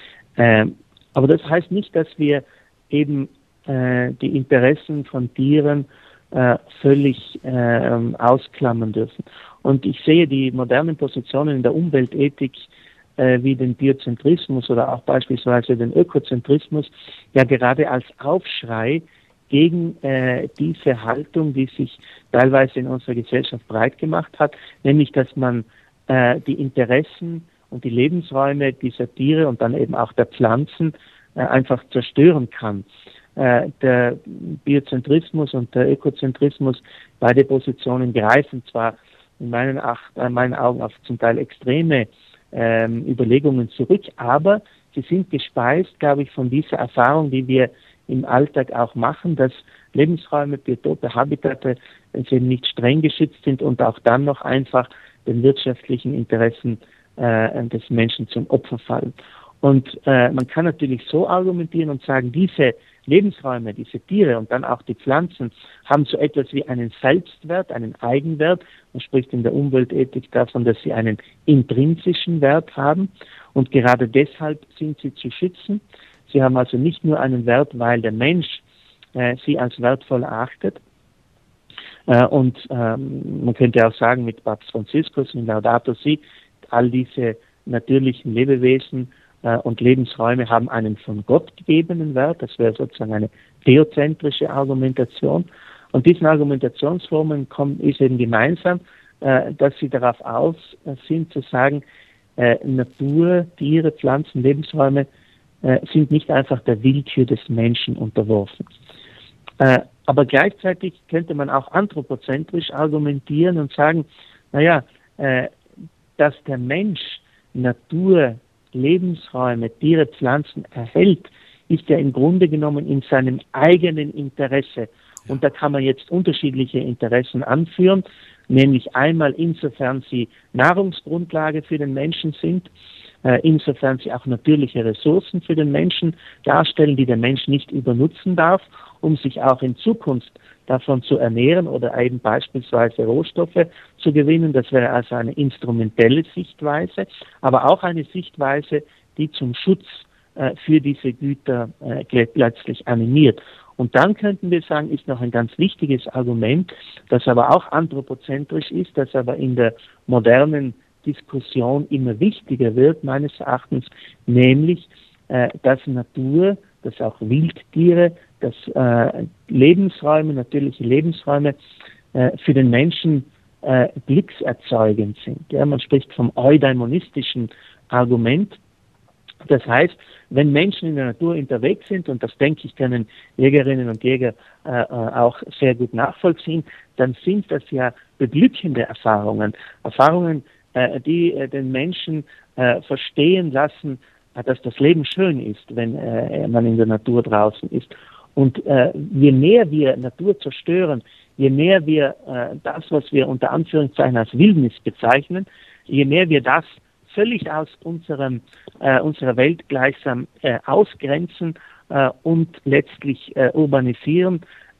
Aber das heißt nicht, dass wir eben die Interessen von Tieren völlig ausklammern dürfen. Und ich sehe die modernen Positionen in der Umweltethik wie den Biozentrismus oder auch beispielsweise den Ökozentrismus ja gerade als Aufschrei gegen diese Haltung, die sich teilweise in unserer Gesellschaft breit gemacht hat, nämlich dass man die Interessen und die Lebensräume dieser Tiere und dann eben auch der Pflanzen einfach zerstören kann. Der Biozentrismus und der Ökozentrismus, beide Positionen greifen zwar in meinen Augen auf zum Teil extreme Überlegungen zurück, aber sie sind gespeist, glaube ich, von dieser Erfahrung, die wir im Alltag auch machen, dass Lebensräume, Biotope, Habitate, wenn sie eben nicht streng geschützt sind und auch dann noch einfach den wirtschaftlichen Interessen des Menschen zum Opfer fallen. Und man kann natürlich so argumentieren und sagen, diese Lebensräume, diese Tiere und dann auch die Pflanzen haben so etwas wie einen Selbstwert, einen Eigenwert. Man spricht in der Umweltethik davon, dass sie einen intrinsischen Wert haben und gerade deshalb sind sie zu schützen. Sie haben also nicht nur einen Wert, weil der Mensch sie als wertvoll erachtet. Man könnte auch sagen, mit Papst Franziskus, in Laudato Si, all diese natürlichen Lebewesen und Lebensräume haben einen von Gott gegebenen Wert. Das wäre sozusagen eine theozentrische Argumentation. Und diesen Argumentationsformen ist eben gemeinsam, dass sie darauf aus sind zu sagen, Natur, Tiere, Pflanzen, Lebensräume sind nicht einfach der Willkür des Menschen unterworfen. Aber gleichzeitig könnte man auch anthropozentrisch argumentieren und sagen, dass der Mensch Natur, Lebensräume, Tiere, Pflanzen erhält, ist ja im Grunde genommen in seinem eigenen Interesse. Und da kann man jetzt unterschiedliche Interessen anführen, nämlich einmal insofern sie Nahrungsgrundlage für den Menschen sind, insofern sie auch natürliche Ressourcen für den Menschen darstellen, die der Mensch nicht übernutzen darf, um sich auch in Zukunft davon zu ernähren oder eben beispielsweise Rohstoffe zu gewinnen. Das wäre also eine instrumentelle Sichtweise, aber auch eine Sichtweise, die zum Schutz für diese Güter letztlich animiert. Und dann könnten wir sagen, ist noch ein ganz wichtiges Argument, das aber auch anthropozentrisch ist, das aber in der modernen Diskussion immer wichtiger wird, meines Erachtens, nämlich, dass Natur, dass auch Wildtiere, dass Lebensräume, natürliche Lebensräume für den Menschen glückserzeugend sind. Ja, man spricht vom eudaimonistischen Argument. Das heißt, wenn Menschen in der Natur unterwegs sind, und das denke ich, können Jägerinnen und Jäger auch sehr gut nachvollziehen, dann sind das ja beglückende Erfahrungen, die den Menschen verstehen lassen, dass das Leben schön ist, wenn man in der Natur draußen ist. Und je mehr wir Natur zerstören, je mehr wir das, was wir unter Anführungszeichen als Wildnis bezeichnen, je mehr wir das völlig aus unserer Welt gleichsam ausgrenzen und letztlich urbanisieren,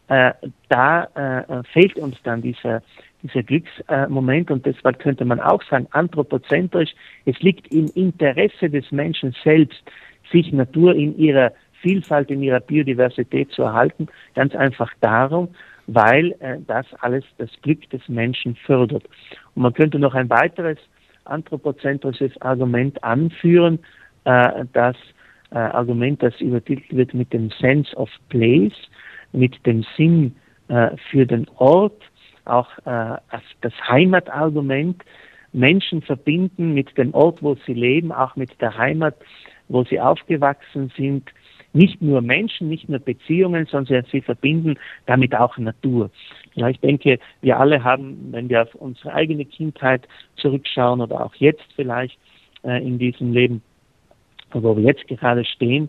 da fehlt uns dann dieser Glücksmoment, und deshalb könnte man auch sagen, anthropozentrisch, es liegt im Interesse des Menschen selbst, sich Natur in ihrer Vielfalt in ihrer Biodiversität zu erhalten, ganz einfach darum, weil das alles das Glück des Menschen fördert. Und man könnte noch ein weiteres anthropozentrisches Argument anführen, das Argument, das übertitelt wird mit dem Sense of Place, mit dem Sinn für den Ort, auch das Heimatargument. Menschen verbinden mit dem Ort, wo sie leben, auch mit der Heimat, wo sie aufgewachsen sind, nicht nur Menschen, nicht nur Beziehungen, sondern sie verbinden damit auch Natur. Ja, ich denke, wir alle haben, wenn wir auf unsere eigene Kindheit zurückschauen oder auch jetzt vielleicht in diesem Leben, wo wir jetzt gerade stehen,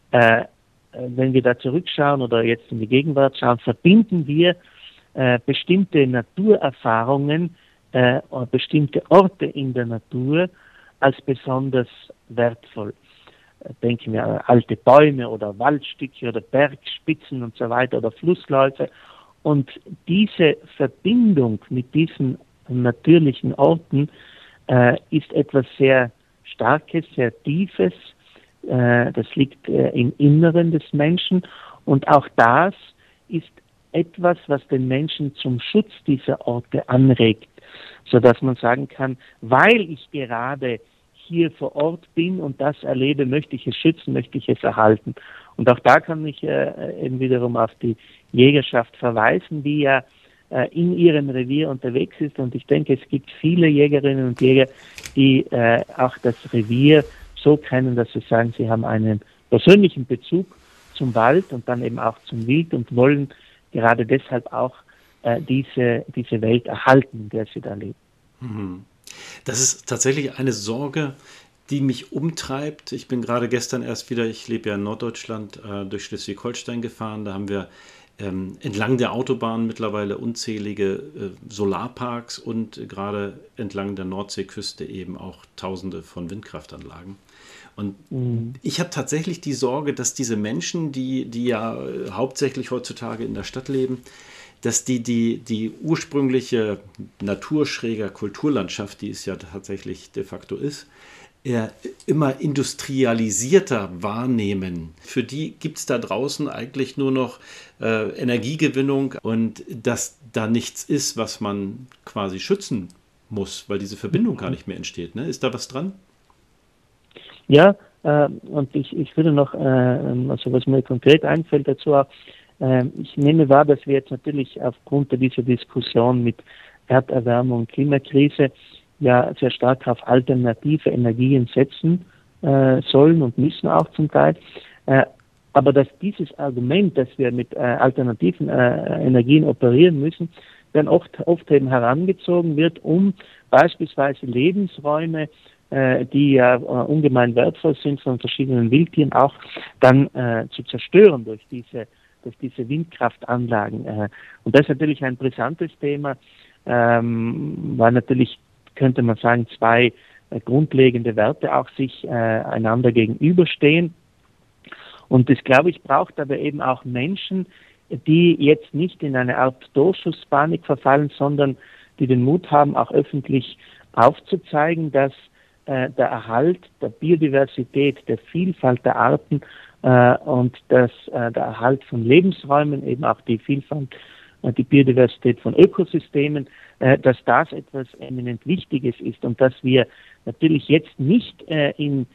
wenn wir da zurückschauen oder jetzt in die Gegenwart schauen, verbinden wir bestimmte Naturerfahrungen, bestimmte Orte in der Natur als besonders wertvoll. Denken wir an alte Bäume oder Waldstücke oder Bergspitzen und so weiter oder Flussläufe. Und diese Verbindung mit diesen natürlichen Orten ist etwas sehr Starkes, sehr Tiefes. Das liegt im Inneren des Menschen. Und auch das ist etwas, was den Menschen zum Schutz dieser Orte anregt, sodass man sagen kann, weil ich gerade hier vor Ort bin und das erlebe, möchte ich es schützen, möchte ich es erhalten. Und auch da kann ich eben wiederum auf die Jägerschaft verweisen, die ja in ihrem Revier unterwegs ist. Und ich denke, es gibt viele Jägerinnen und Jäger, die auch das Revier so kennen, dass sie sagen, sie haben einen persönlichen Bezug zum Wald und dann eben auch zum Wild und wollen gerade deshalb auch diese Welt erhalten, in der sie da leben. Mhm. Das ist tatsächlich eine Sorge, die mich umtreibt. Ich bin gerade gestern erst wieder, ich lebe ja in Norddeutschland, durch Schleswig-Holstein gefahren. Da haben wir entlang der Autobahn mittlerweile unzählige Solarparks und gerade entlang der Nordseeküste eben auch Tausende von Windkraftanlagen. Und ich habe tatsächlich die Sorge, dass diese Menschen, die ja hauptsächlich heutzutage in der Stadt leben, dass die ursprüngliche naturschräger Kulturlandschaft, die es ja tatsächlich de facto ist, immer industrialisierter wahrnehmen. Für die gibt es da draußen eigentlich nur noch Energiegewinnung und dass da nichts ist, was man quasi schützen muss, weil diese Verbindung gar nicht mehr entsteht. Ne? Ist da was dran? Ja, und ich würde noch, also was mir konkret einfällt dazu auch, ich nehme wahr, dass wir jetzt natürlich aufgrund dieser Diskussion mit Erderwärmung und Klimakrise ja sehr stark auf alternative Energien setzen sollen und müssen auch zum Teil. Aber dass dieses Argument, dass wir mit alternativen Energien operieren müssen, dann oft eben herangezogen wird, um beispielsweise Lebensräume, die ja ungemein wertvoll sind von verschiedenen Wildtieren, auch dann zu zerstören durch diese Windkraftanlagen. Und das ist natürlich ein brisantes Thema, weil natürlich, könnte man sagen, zwei grundlegende Werte auch sich einander gegenüberstehen. Und das, glaube ich, braucht aber eben auch Menschen, die jetzt nicht in eine Art Torschusspanik verfallen, sondern die den Mut haben, auch öffentlich aufzuzeigen, dass der Erhalt der Biodiversität, der Vielfalt der Arten und der Erhalt von Lebensräumen, eben auch die Vielfalt, die Biodiversität von Ökosystemen, dass das etwas eminent Wichtiges ist und dass wir natürlich jetzt nicht in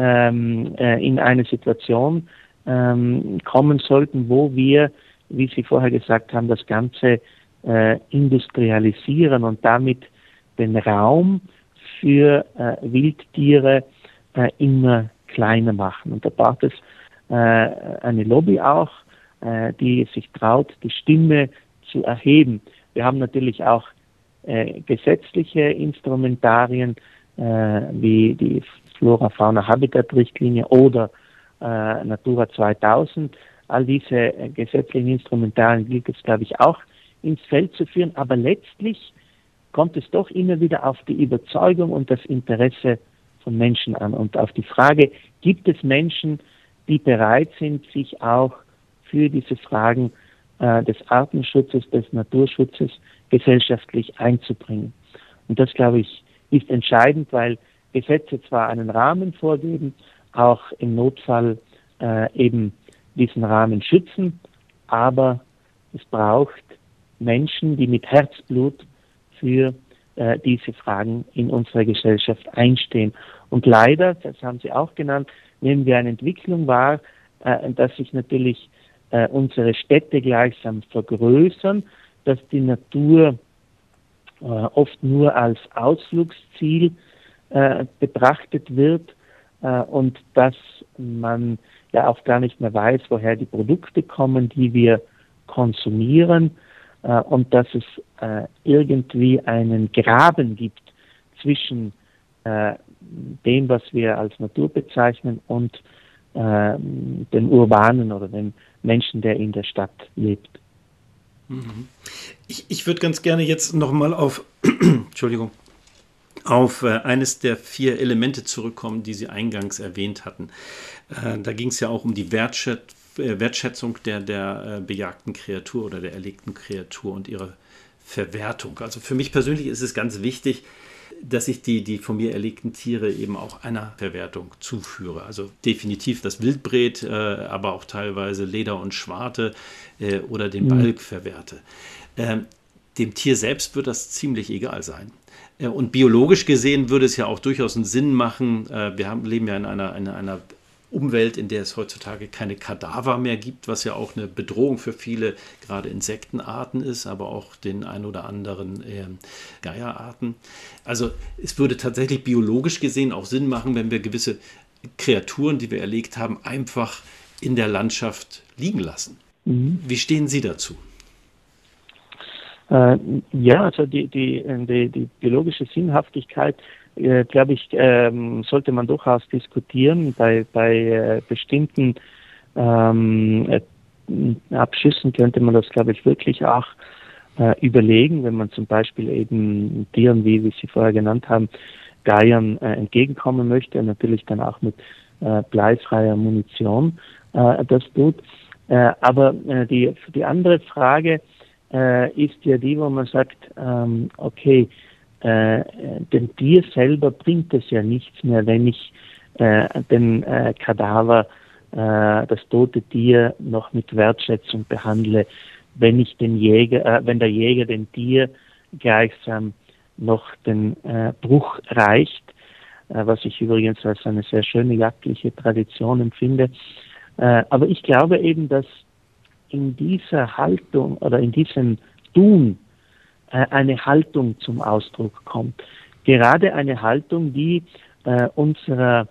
eine Situation kommen sollten, wo wir, wie Sie vorher gesagt haben, das Ganze industrialisieren und damit den Raum für Wildtiere immer kleiner machen. Und da braucht es eine Lobby auch, die sich traut, die Stimme zu erheben. Wir haben natürlich auch gesetzliche Instrumentarien wie die Flora-Fauna-Habitat-Richtlinie oder Natura 2000. All diese gesetzlichen Instrumentarien gilt es, glaube ich, auch ins Feld zu führen. Aber letztlich kommt es doch immer wieder auf die Überzeugung und das Interesse von Menschen an und auf die Frage, gibt es Menschen, die bereit sind, sich auch für diese Fragen des Artenschutzes, des Naturschutzes gesellschaftlich einzubringen. Und das, glaube ich, ist entscheidend, weil Gesetze zwar einen Rahmen vorgeben, auch im Notfall eben diesen Rahmen schützen, aber es braucht Menschen, die mit Herzblut für diese Fragen in unserer Gesellschaft einstehen. Und leider, das haben Sie auch genannt, nehmen wir eine Entwicklung wahr, dass sich natürlich unsere Städte gleichsam vergrößern, dass die Natur oft nur als Ausflugsziel betrachtet wird und dass man ja auch gar nicht mehr weiß, woher die Produkte kommen, die wir konsumieren, und dass es irgendwie einen Graben gibt zwischen dem, was wir als Natur bezeichnen, und dem Urbanen oder dem Menschen, der in der Stadt lebt. Ich würde ganz gerne jetzt nochmal auf, Entschuldigung, auf eines der 4 Elemente zurückkommen, die Sie eingangs erwähnt hatten. Da ging es ja auch um die Wertschätzung der bejagten Kreatur oder der erlegten Kreatur und ihre Verwertung. Also für mich persönlich ist es ganz wichtig, dass ich die von mir erlegten Tiere eben auch einer Verwertung zuführe. Also definitiv das Wildbret, aber auch teilweise Leder und Schwarte oder den Balg verwerte. Dem Tier selbst wird das ziemlich egal sein. Und biologisch gesehen würde es ja auch durchaus einen Sinn machen. Wir leben ja in einer Umwelt, in der es heutzutage keine Kadaver mehr gibt, was ja auch eine Bedrohung für viele, gerade Insektenarten ist, aber auch den ein oder anderen Geierarten. Also es würde tatsächlich biologisch gesehen auch Sinn machen, wenn wir gewisse Kreaturen, die wir erlegt haben, einfach in der Landschaft liegen lassen. Wie stehen Sie dazu? Ja, also die biologische Sinnhaftigkeit, glaube ich, sollte man durchaus diskutieren. Bei bestimmten Abschüssen könnte man das, glaube ich, wirklich auch überlegen, wenn man zum Beispiel eben Tieren, wie Sie vorher genannt haben, Geiern entgegenkommen möchte und natürlich dann auch mit bleifreier Munition das tut. Aber die andere Frage ist ja die, wo man sagt, okay, dem Tier selber bringt es ja nichts mehr, wenn ich den Kadaver, das tote Tier, noch mit Wertschätzung behandle, wenn ich wenn der Jäger dem Tier gleichsam noch den Bruch reicht, was ich übrigens als eine sehr schöne jagdliche Tradition empfinde. Aber ich glaube eben, dass in dieser Haltung oder in diesem Tun eine Haltung zum Ausdruck kommt. Gerade eine Haltung, die unserer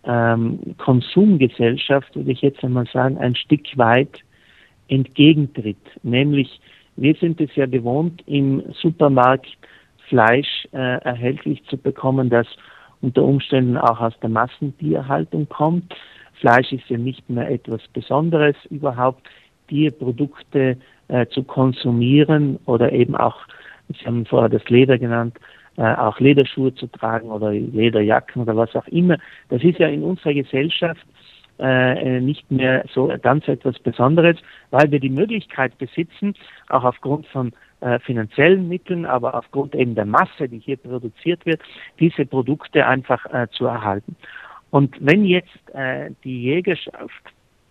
Konsumgesellschaft, würde ich jetzt einmal sagen, ein Stück weit entgegentritt. Nämlich, wir sind es ja gewohnt, im Supermarkt Fleisch erhältlich zu bekommen, das unter Umständen auch aus der Massentierhaltung kommt. Fleisch ist ja nicht mehr etwas Besonderes überhaupt. Tierprodukte zu konsumieren oder eben auch, Sie haben vorher das Leder genannt, auch Lederschuhe zu tragen oder Lederjacken oder was auch immer. Das ist ja in unserer Gesellschaft nicht mehr so ganz etwas Besonderes, weil wir die Möglichkeit besitzen, auch aufgrund von finanziellen Mitteln, aber aufgrund eben der Masse, die hier produziert wird, diese Produkte einfach zu erhalten. Und wenn jetzt die Jägerschaft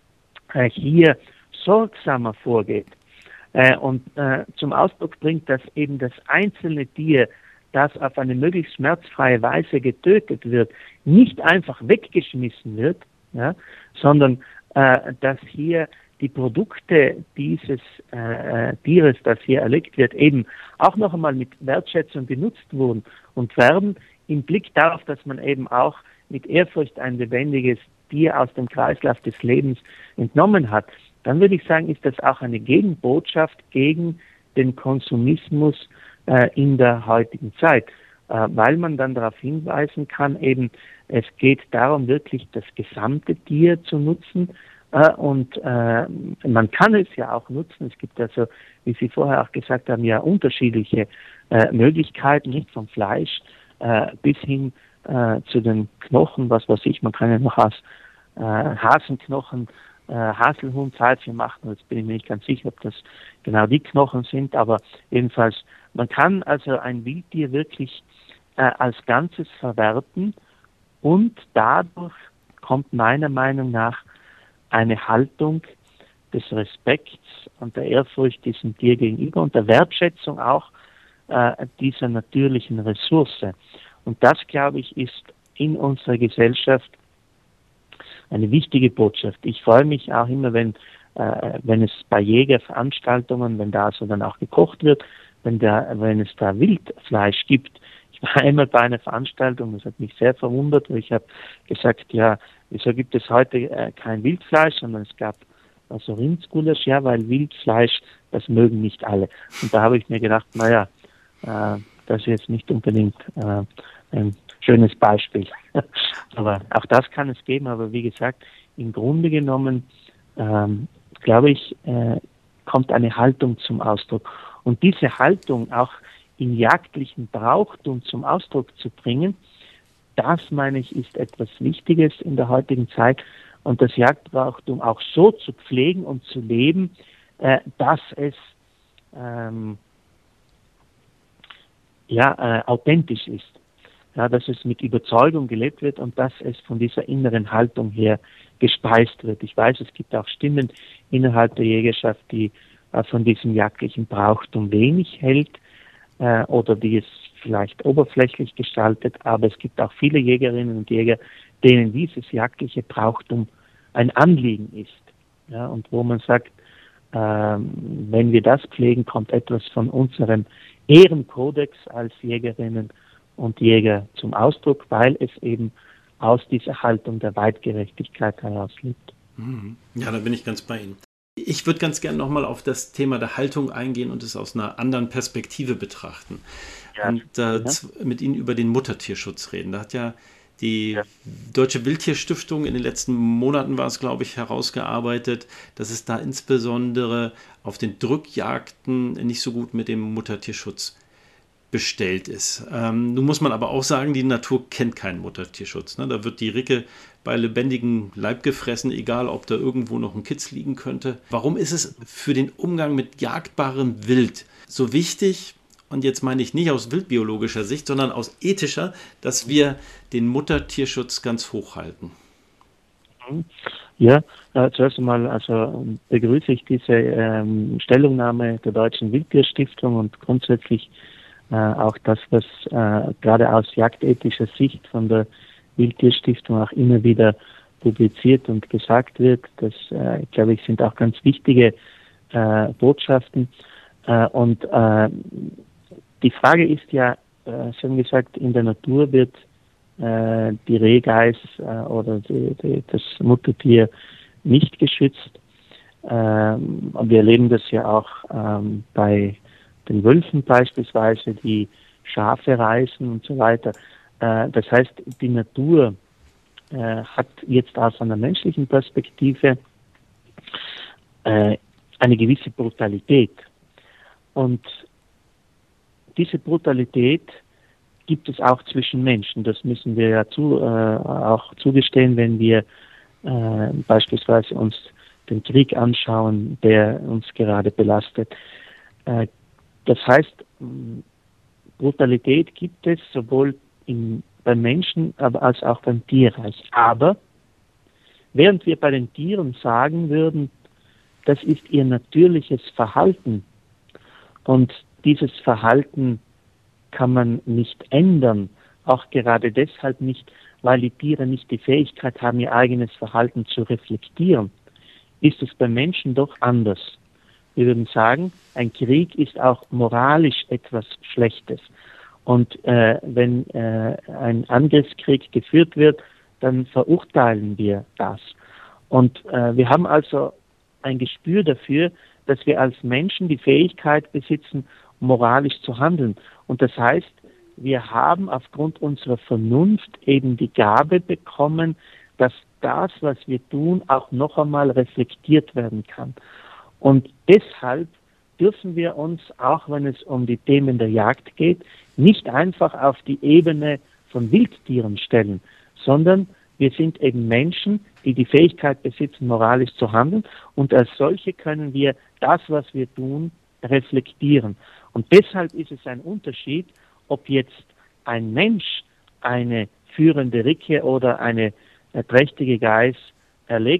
hier sorgsamer vorgeht und zum Ausdruck bringt, dass eben das einzelne Tier, das auf eine möglichst schmerzfreie Weise getötet wird, nicht einfach weggeschmissen wird, ja, sondern dass hier die Produkte dieses Tieres, das hier erlegt wird, eben auch noch einmal mit Wertschätzung genutzt wurden und werden, im Blick darauf, dass man eben auch mit Ehrfurcht ein lebendiges Tier aus dem Kreislauf des Lebens entnommen hat, dann würde ich sagen, ist das auch eine Gegenbotschaft gegen den Konsumismus in der heutigen Zeit, weil man dann darauf hinweisen kann, eben es geht darum, wirklich das gesamte Tier zu nutzen und man kann es ja auch nutzen. Es gibt also, wie Sie vorher auch gesagt haben, ja unterschiedliche Möglichkeiten, nicht vom Fleisch bis hin zu den Knochen, was weiß ich, man kann ja noch aus Hasenknochen Haselhuhn-Pfeifchen machen. Jetzt bin ich mir nicht ganz sicher, ob das genau die Knochen sind, aber jedenfalls, man kann also ein Wildtier wirklich als Ganzes verwerten und dadurch kommt meiner Meinung nach eine Haltung des Respekts und der Ehrfurcht diesem Tier gegenüber und der Wertschätzung auch dieser natürlichen Ressource. Und das, glaube ich, ist in unserer Gesellschaft eine wichtige Botschaft. Ich freue mich auch immer, wenn es bei Jägerveranstaltungen, wenn da also dann auch gekocht wird, wenn es da Wildfleisch gibt. Ich war einmal bei einer Veranstaltung, das hat mich sehr verwundert, wo ich habe gesagt, ja, wieso gibt es heute kein Wildfleisch, sondern es gab also Rindsgulasch, ja, weil Wildfleisch, das mögen nicht alle. Und da habe ich mir gedacht, naja, das ist jetzt nicht unbedingt ein schönes Beispiel. Aber auch das kann es geben, aber wie gesagt, im Grunde genommen, glaube ich, kommt eine Haltung zum Ausdruck. Und diese Haltung auch in jagdlichen Brauchtum zum Ausdruck zu bringen, das, meine ich, ist etwas Wichtiges in der heutigen Zeit. Und das Jagdbrauchtum auch so zu pflegen und zu leben, dass es authentisch ist. Ja, dass es mit Überzeugung gelebt wird und dass es von dieser inneren Haltung her gespeist wird. Ich weiß, es gibt auch Stimmen innerhalb der Jägerschaft, die von diesem jagdlichen Brauchtum wenig hält oder die es vielleicht oberflächlich gestaltet, aber es gibt auch viele Jägerinnen und Jäger, denen dieses jagdliche Brauchtum ein Anliegen ist. Ja, und wo man sagt, wenn wir das pflegen, kommt etwas von unserem Ehrenkodex als Jägerinnen und Jäger zum Ausdruck, weil es eben aus dieser Haltung der Weitgerechtigkeit heraus liegt. Ja, da bin ich ganz bei Ihnen. Ich würde ganz gerne nochmal auf das Thema der Haltung eingehen und es aus einer anderen Perspektive betrachten. Ja. Und mit Ihnen über den Muttertierschutz reden. Da hat ja die Deutsche Wildtierstiftung in den letzten Monaten, war es glaube ich, herausgearbeitet, dass es da insbesondere auf den Drückjagden nicht so gut mit dem Muttertierschutz bestellt ist. Nun muss man aber auch sagen, die Natur kennt keinen Muttertierschutz. Ne? Da wird die Ricke bei lebendigem Leib gefressen, egal ob da irgendwo noch ein Kitz liegen könnte. Warum ist es für den Umgang mit jagdbarem Wild so wichtig, und jetzt meine ich nicht aus wildbiologischer Sicht, sondern aus ethischer, dass wir den Muttertierschutz ganz hoch halten? Ja, zuerst einmal begrüße ich diese Stellungnahme der Deutschen Wildtierstiftung und grundsätzlich auch das, was gerade aus jagdethischer Sicht von der Wildtierstiftung auch immer wieder publiziert und gesagt wird. Das, glaube ich, sind auch ganz wichtige Botschaften. Und die Frage ist ja, Sie haben gesagt, in der Natur wird die Rehgeiß oder das Muttertier nicht geschützt. Wir erleben das ja auch bei den Wölfen beispielsweise, die Schafe reißen und so weiter. Das heißt, die Natur hat jetzt aus einer menschlichen Perspektive eine gewisse Brutalität. Und diese Brutalität gibt es auch zwischen Menschen. Das müssen wir ja auch zugestehen, wenn wir beispielsweise uns den Krieg anschauen, der uns gerade belastet. Das heißt, Brutalität gibt es sowohl beim Menschen als auch beim Tierreich. Aber während wir bei den Tieren sagen würden, das ist ihr natürliches Verhalten und dieses Verhalten kann man nicht ändern, auch gerade deshalb nicht, weil die Tiere nicht die Fähigkeit haben, ihr eigenes Verhalten zu reflektieren, ist es beim Menschen doch anders. Wir würden sagen, ein Krieg ist auch moralisch etwas Schlechtes. Und wenn ein Angriffskrieg geführt wird, dann verurteilen wir das. Und wir haben also ein Gespür dafür, dass wir als Menschen die Fähigkeit besitzen, moralisch zu handeln. Und das heißt, wir haben aufgrund unserer Vernunft eben die Gabe bekommen, dass das, was wir tun, auch noch einmal reflektiert werden kann. Und deshalb dürfen wir uns, auch wenn es um die Themen der Jagd geht, nicht einfach auf die Ebene von Wildtieren stellen, sondern wir sind eben Menschen, die die Fähigkeit besitzen, moralisch zu handeln. Und als solche können wir das, was wir tun, reflektieren. Und deshalb ist es ein Unterschied, ob jetzt ein Mensch eine führende Ricke oder eine trächtige Geiß erlegt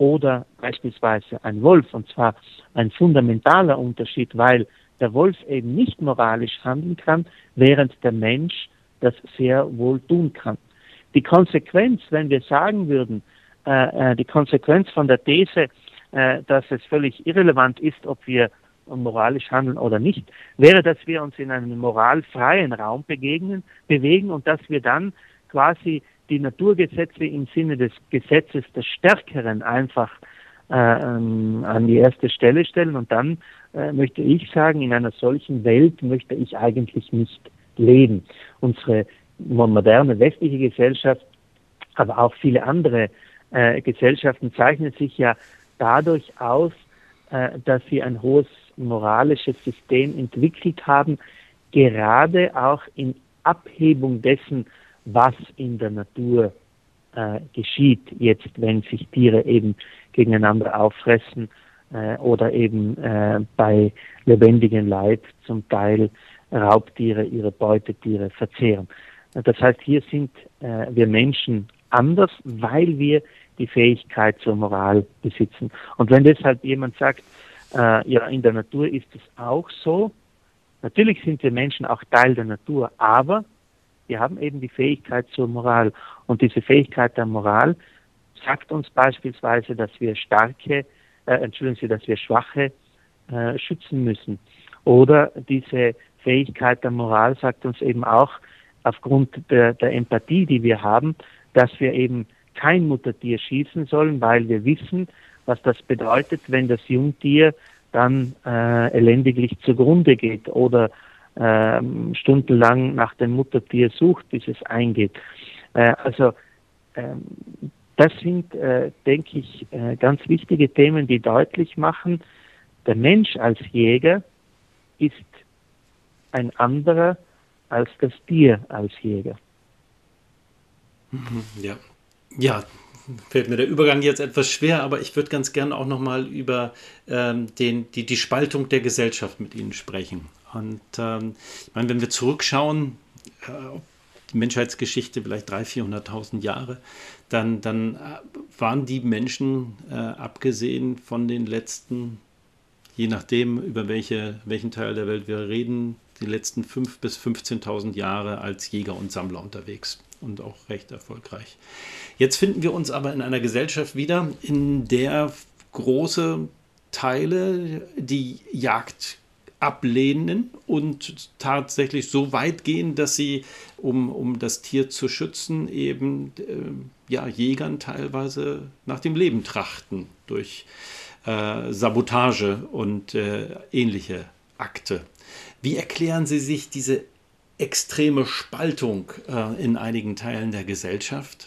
oder beispielsweise ein Wolf, und zwar ein fundamentaler Unterschied, weil der Wolf eben nicht moralisch handeln kann, während der Mensch das sehr wohl tun kann. Die Konsequenz, wenn wir sagen würden, die Konsequenz von der These, dass es völlig irrelevant ist, ob wir moralisch handeln oder nicht, wäre, dass wir uns in einem moralfreien Raum bewegen und dass wir dann quasi die Naturgesetze im Sinne des Gesetzes des Stärkeren einfach an die erste Stelle stellen. Und dann möchte ich sagen, in einer solchen Welt möchte ich eigentlich nicht leben. Unsere moderne westliche Gesellschaft, aber auch viele andere Gesellschaften zeichnen sich ja dadurch aus, dass sie ein hohes moralisches System entwickelt haben, gerade auch in Abhebung dessen, was in der Natur geschieht, jetzt wenn sich Tiere eben gegeneinander auffressen oder eben bei lebendigem Leib zum Teil Raubtiere ihre Beutetiere verzehren. Das heißt, hier sind wir Menschen anders, weil wir die Fähigkeit zur Moral besitzen. Und wenn deshalb jemand sagt, ja, in der Natur ist es auch so, natürlich sind wir Menschen auch Teil der Natur, aber wir haben eben die Fähigkeit zur Moral. Und diese Fähigkeit der Moral sagt uns beispielsweise, dass wir dass wir Schwache schützen müssen. Oder diese Fähigkeit der Moral sagt uns eben auch, aufgrund der Empathie, die wir haben, dass wir eben kein Muttertier schießen sollen, weil wir wissen, was das bedeutet, wenn das Jungtier dann elendiglich zugrunde geht oder stundenlang nach dem Muttertier sucht, bis es eingeht. Das sind, denke ich, ganz wichtige Themen, die deutlich machen, der Mensch als Jäger ist ein anderer als das Tier als Jäger. Ja. Ja, fällt mir der Übergang jetzt etwas schwer, aber ich würde ganz gerne auch nochmal über die Spaltung der Gesellschaft mit Ihnen sprechen. Und ich meine, wenn wir zurückschauen, die Menschheitsgeschichte vielleicht 300.000, 400.000 Jahre, dann waren die Menschen, abgesehen von den letzten, je nachdem, über welchen Teil der Welt wir reden, die letzten 5.000 bis 15.000 Jahre als Jäger und Sammler unterwegs und auch recht erfolgreich. Jetzt finden wir uns aber in einer Gesellschaft wieder, in der große Teile die Jagd ablehnen und tatsächlich so weit gehen, dass sie, um das Tier zu schützen, eben Jägern teilweise nach dem Leben trachten durch Sabotage und ähnliche Akte. Wie erklären Sie sich diese extreme Spaltung in einigen Teilen der Gesellschaft?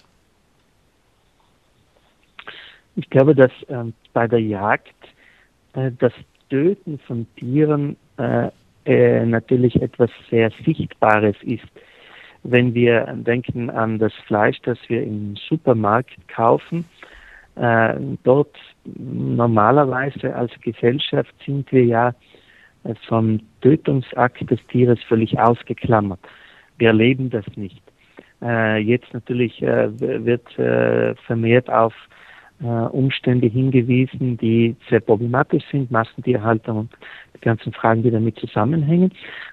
Ich glaube, dass bei der Jagd das Töten von Tieren natürlich etwas sehr Sichtbares ist. Wenn wir denken an das Fleisch, das wir im Supermarkt kaufen, dort normalerweise als Gesellschaft sind wir ja vom Tötungsakt des Tieres völlig ausgeklammert. Wir erleben das nicht. Jetzt natürlich wird vermehrt auf Umstände hingewiesen, die sehr problematisch sind, Massentierhaltung und die ganzen Fragen, die damit zusammenhängen.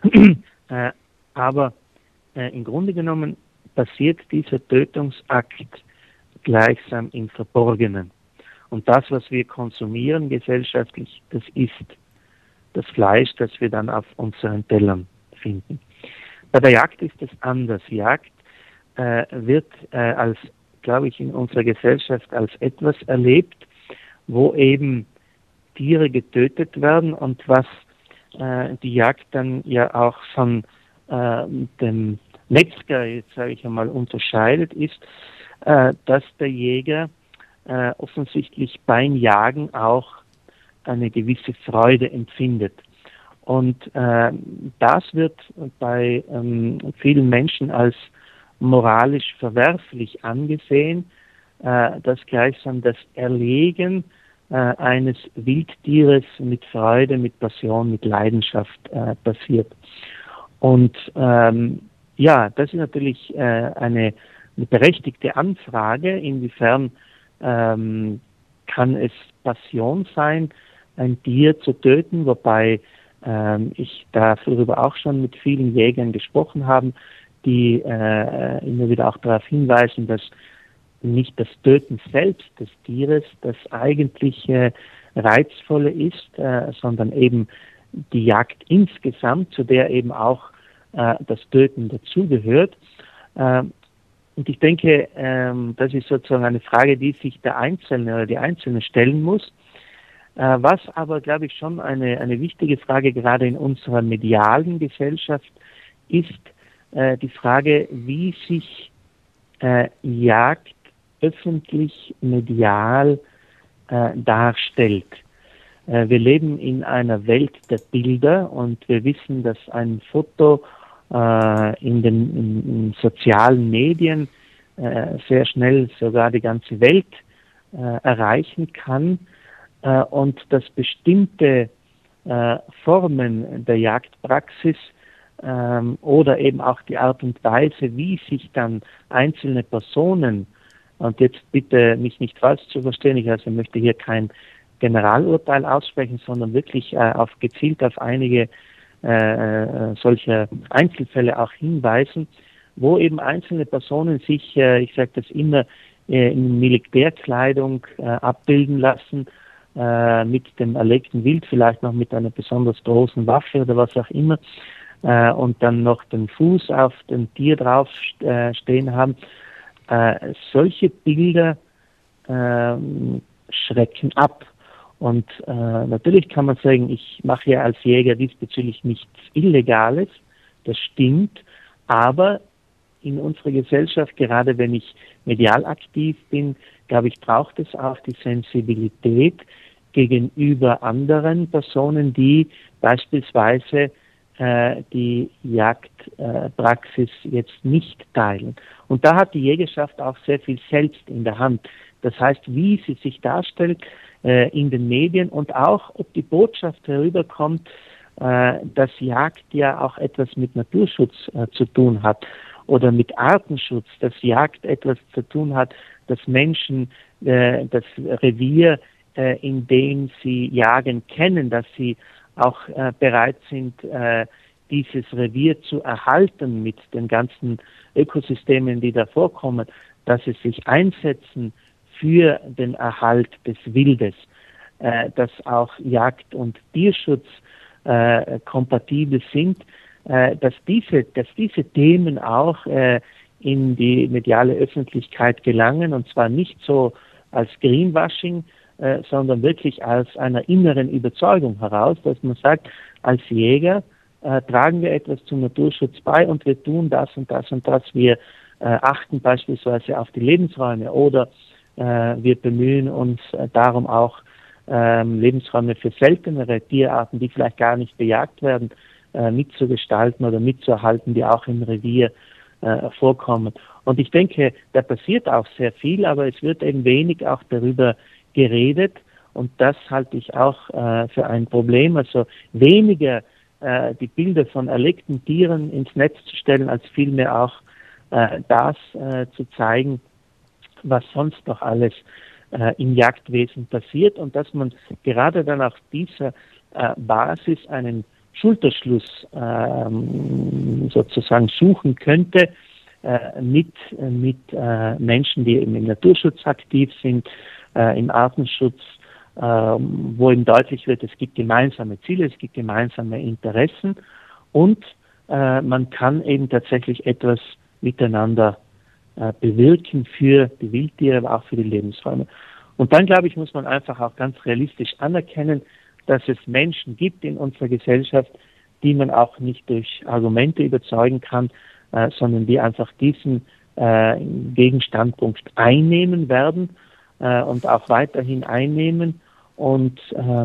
Aber im Grunde genommen passiert dieser Tötungsakt gleichsam im Verborgenen. Und das, was wir konsumieren gesellschaftlich, das ist das Fleisch, das wir dann auf unseren Tellern finden. Bei der Jagd ist es anders. Jagd wird glaube ich, in unserer Gesellschaft als etwas erlebt, wo eben Tiere getötet werden und was die Jagd dann ja auch von dem Metzger, jetzt sage ich einmal, unterscheidet, ist, dass der Jäger offensichtlich beim Jagen auch eine gewisse Freude empfindet. Und das wird bei vielen Menschen als moralisch verwerflich angesehen, dass gleichsam das Erlegen eines Wildtieres mit Freude, mit Passion, mit Leidenschaft passiert. Und das ist natürlich eine berechtigte Anfrage, inwiefern kann es Passion sein, ein Tier zu töten, wobei ich darüber auch schon mit vielen Jägern gesprochen habe, die immer wieder auch darauf hinweisen, dass nicht das Töten selbst des Tieres das eigentliche Reizvolle ist, sondern eben die Jagd insgesamt, zu der eben auch das Töten dazugehört. Und ich denke, das ist sozusagen eine Frage, die sich der Einzelne oder die Einzelne stellen muss. Was aber, glaube ich, schon eine wichtige Frage gerade in unserer medialen Gesellschaft ist, die Frage, wie sich Jagd öffentlich medial darstellt. Wir leben in einer Welt der Bilder und wir wissen, dass ein Foto in den sozialen Medien sehr schnell sogar die ganze Welt erreichen kann und dass bestimmte Formen der Jagdpraxis oder eben auch die Art und Weise, wie sich dann einzelne Personen, und jetzt bitte mich nicht falsch zu verstehen, ich möchte hier kein Generalurteil aussprechen, sondern wirklich gezielt auf einige solche Einzelfälle auch hinweisen, wo eben einzelne Personen sich, ich sage das immer, in Militärkleidung abbilden lassen, mit dem erlegten Wild, vielleicht noch mit einer besonders großen Waffe oder was auch immer, und dann noch den Fuß auf dem Tier drauf stehen haben. Solche Bilder schrecken ab. Und natürlich kann man sagen, ich mache ja als Jäger diesbezüglich nichts Illegales, das stimmt, aber in unserer Gesellschaft, gerade wenn ich medial aktiv bin, glaube ich, braucht es auch die Sensibilität gegenüber anderen Personen, die beispielsweise die Jagdpraxis jetzt nicht teilen. Und da hat die Jägerschaft auch sehr viel selbst in der Hand. Das heißt, wie sie sich darstellt in den Medien und auch, ob die Botschaft herüberkommt, dass Jagd ja auch etwas mit Naturschutz zu tun hat oder mit Artenschutz, dass Jagd etwas zu tun hat, dass Menschen das Revier, in dem sie jagen, kennen, dass sie auch bereit sind, dieses Revier zu erhalten mit den ganzen Ökosystemen, die da vorkommen, dass sie sich einsetzen für den Erhalt des Wildes, dass auch Jagd und Tierschutz kompatibel sind, dass diese Themen auch in die mediale Öffentlichkeit gelangen, und zwar nicht so als Greenwashing, sondern wirklich aus einer inneren Überzeugung heraus, dass man sagt, als Jäger tragen wir etwas zum Naturschutz bei und wir tun das und das und das. Wir achten beispielsweise auf die Lebensräume oder wir bemühen uns darum auch, Lebensräume für seltenere Tierarten, die vielleicht gar nicht bejagt werden, mitzugestalten oder mitzuerhalten, die auch im Revier vorkommen. Und ich denke, da passiert auch sehr viel, aber es wird eben wenig auch darüber geredet, und das halte ich auch für ein Problem. Also weniger die Bilder von erlegten Tieren ins Netz zu stellen, als vielmehr auch das zu zeigen, was sonst noch alles im Jagdwesen passiert, und dass man gerade dann auf dieser Basis einen Schulterschluss sozusagen suchen könnte mit Menschen, die eben im Naturschutz aktiv sind, im Artenschutz, wo eben deutlich wird, es gibt gemeinsame Ziele, es gibt gemeinsame Interessen und man kann eben tatsächlich etwas miteinander bewirken für die Wildtiere, aber auch für die Lebensräume. Und dann, glaube ich, muss man einfach auch ganz realistisch anerkennen, dass es Menschen gibt in unserer Gesellschaft, die man auch nicht durch Argumente überzeugen kann, sondern die einfach diesen Gegenstandpunkt einnehmen werden und auch weiterhin einnehmen, und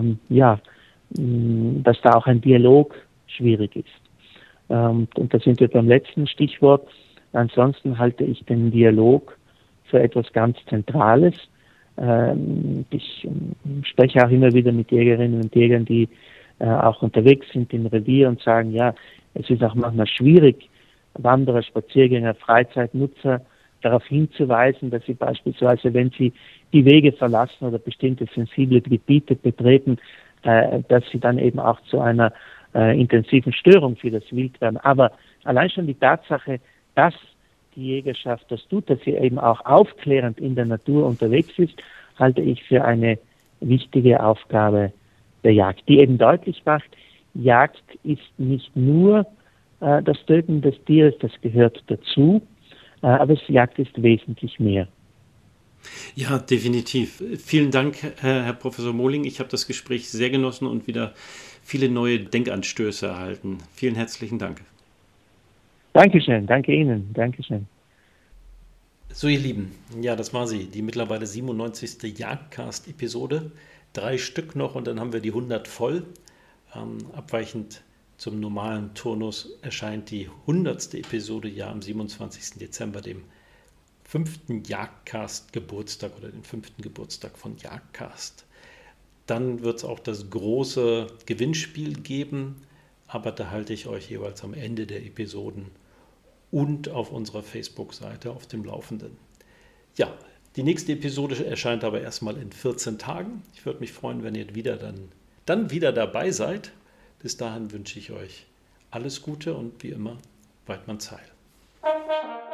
dass da auch ein Dialog schwierig ist. Und da sind wir beim letzten Stichwort. Ansonsten halte ich den Dialog für etwas ganz Zentrales. Ich spreche auch immer wieder mit Jägerinnen und Jägern, die auch unterwegs sind im Revier und sagen, ja, es ist auch manchmal schwierig, Wanderer, Spaziergänger, Freizeitnutzer darauf hinzuweisen, dass sie beispielsweise, wenn sie die Wege verlassen oder bestimmte sensible Gebiete betreten, dass sie dann eben auch zu einer intensiven Störung für das Wild werden. Aber allein schon die Tatsache, dass die Jägerschaft das tut, dass sie eben auch aufklärend in der Natur unterwegs ist, halte ich für eine wichtige Aufgabe der Jagd, die eben deutlich macht, Jagd ist nicht nur das Töten des Tieres, das gehört dazu, aber Jagd ist wesentlich mehr. Ja, definitiv. Vielen Dank, Herr Professor Mohling. Ich habe das Gespräch sehr genossen und wieder viele neue Denkanstöße erhalten. Vielen herzlichen Dank. Dankeschön, danke Ihnen, Dankeschön. So, ihr Lieben, ja, das war sie, die mittlerweile 97. Jagdcast-Episode. 3 Stück noch und dann haben wir die 100 voll. Abweichend zum normalen Turnus erscheint die 100. Episode ja am 27. Dezember, dem 5. Jagdcast-Geburtstag oder den 5. Geburtstag von Jagdcast. Dann wird es auch das große Gewinnspiel geben, aber da halte ich euch jeweils am Ende der Episoden und auf unserer Facebook-Seite auf dem Laufenden. Ja, die nächste Episode erscheint aber erstmal in 14 Tagen. Ich würde mich freuen, wenn ihr dann wieder dabei seid. Bis dahin wünsche ich euch alles Gute und wie immer, Weidmanns Heil.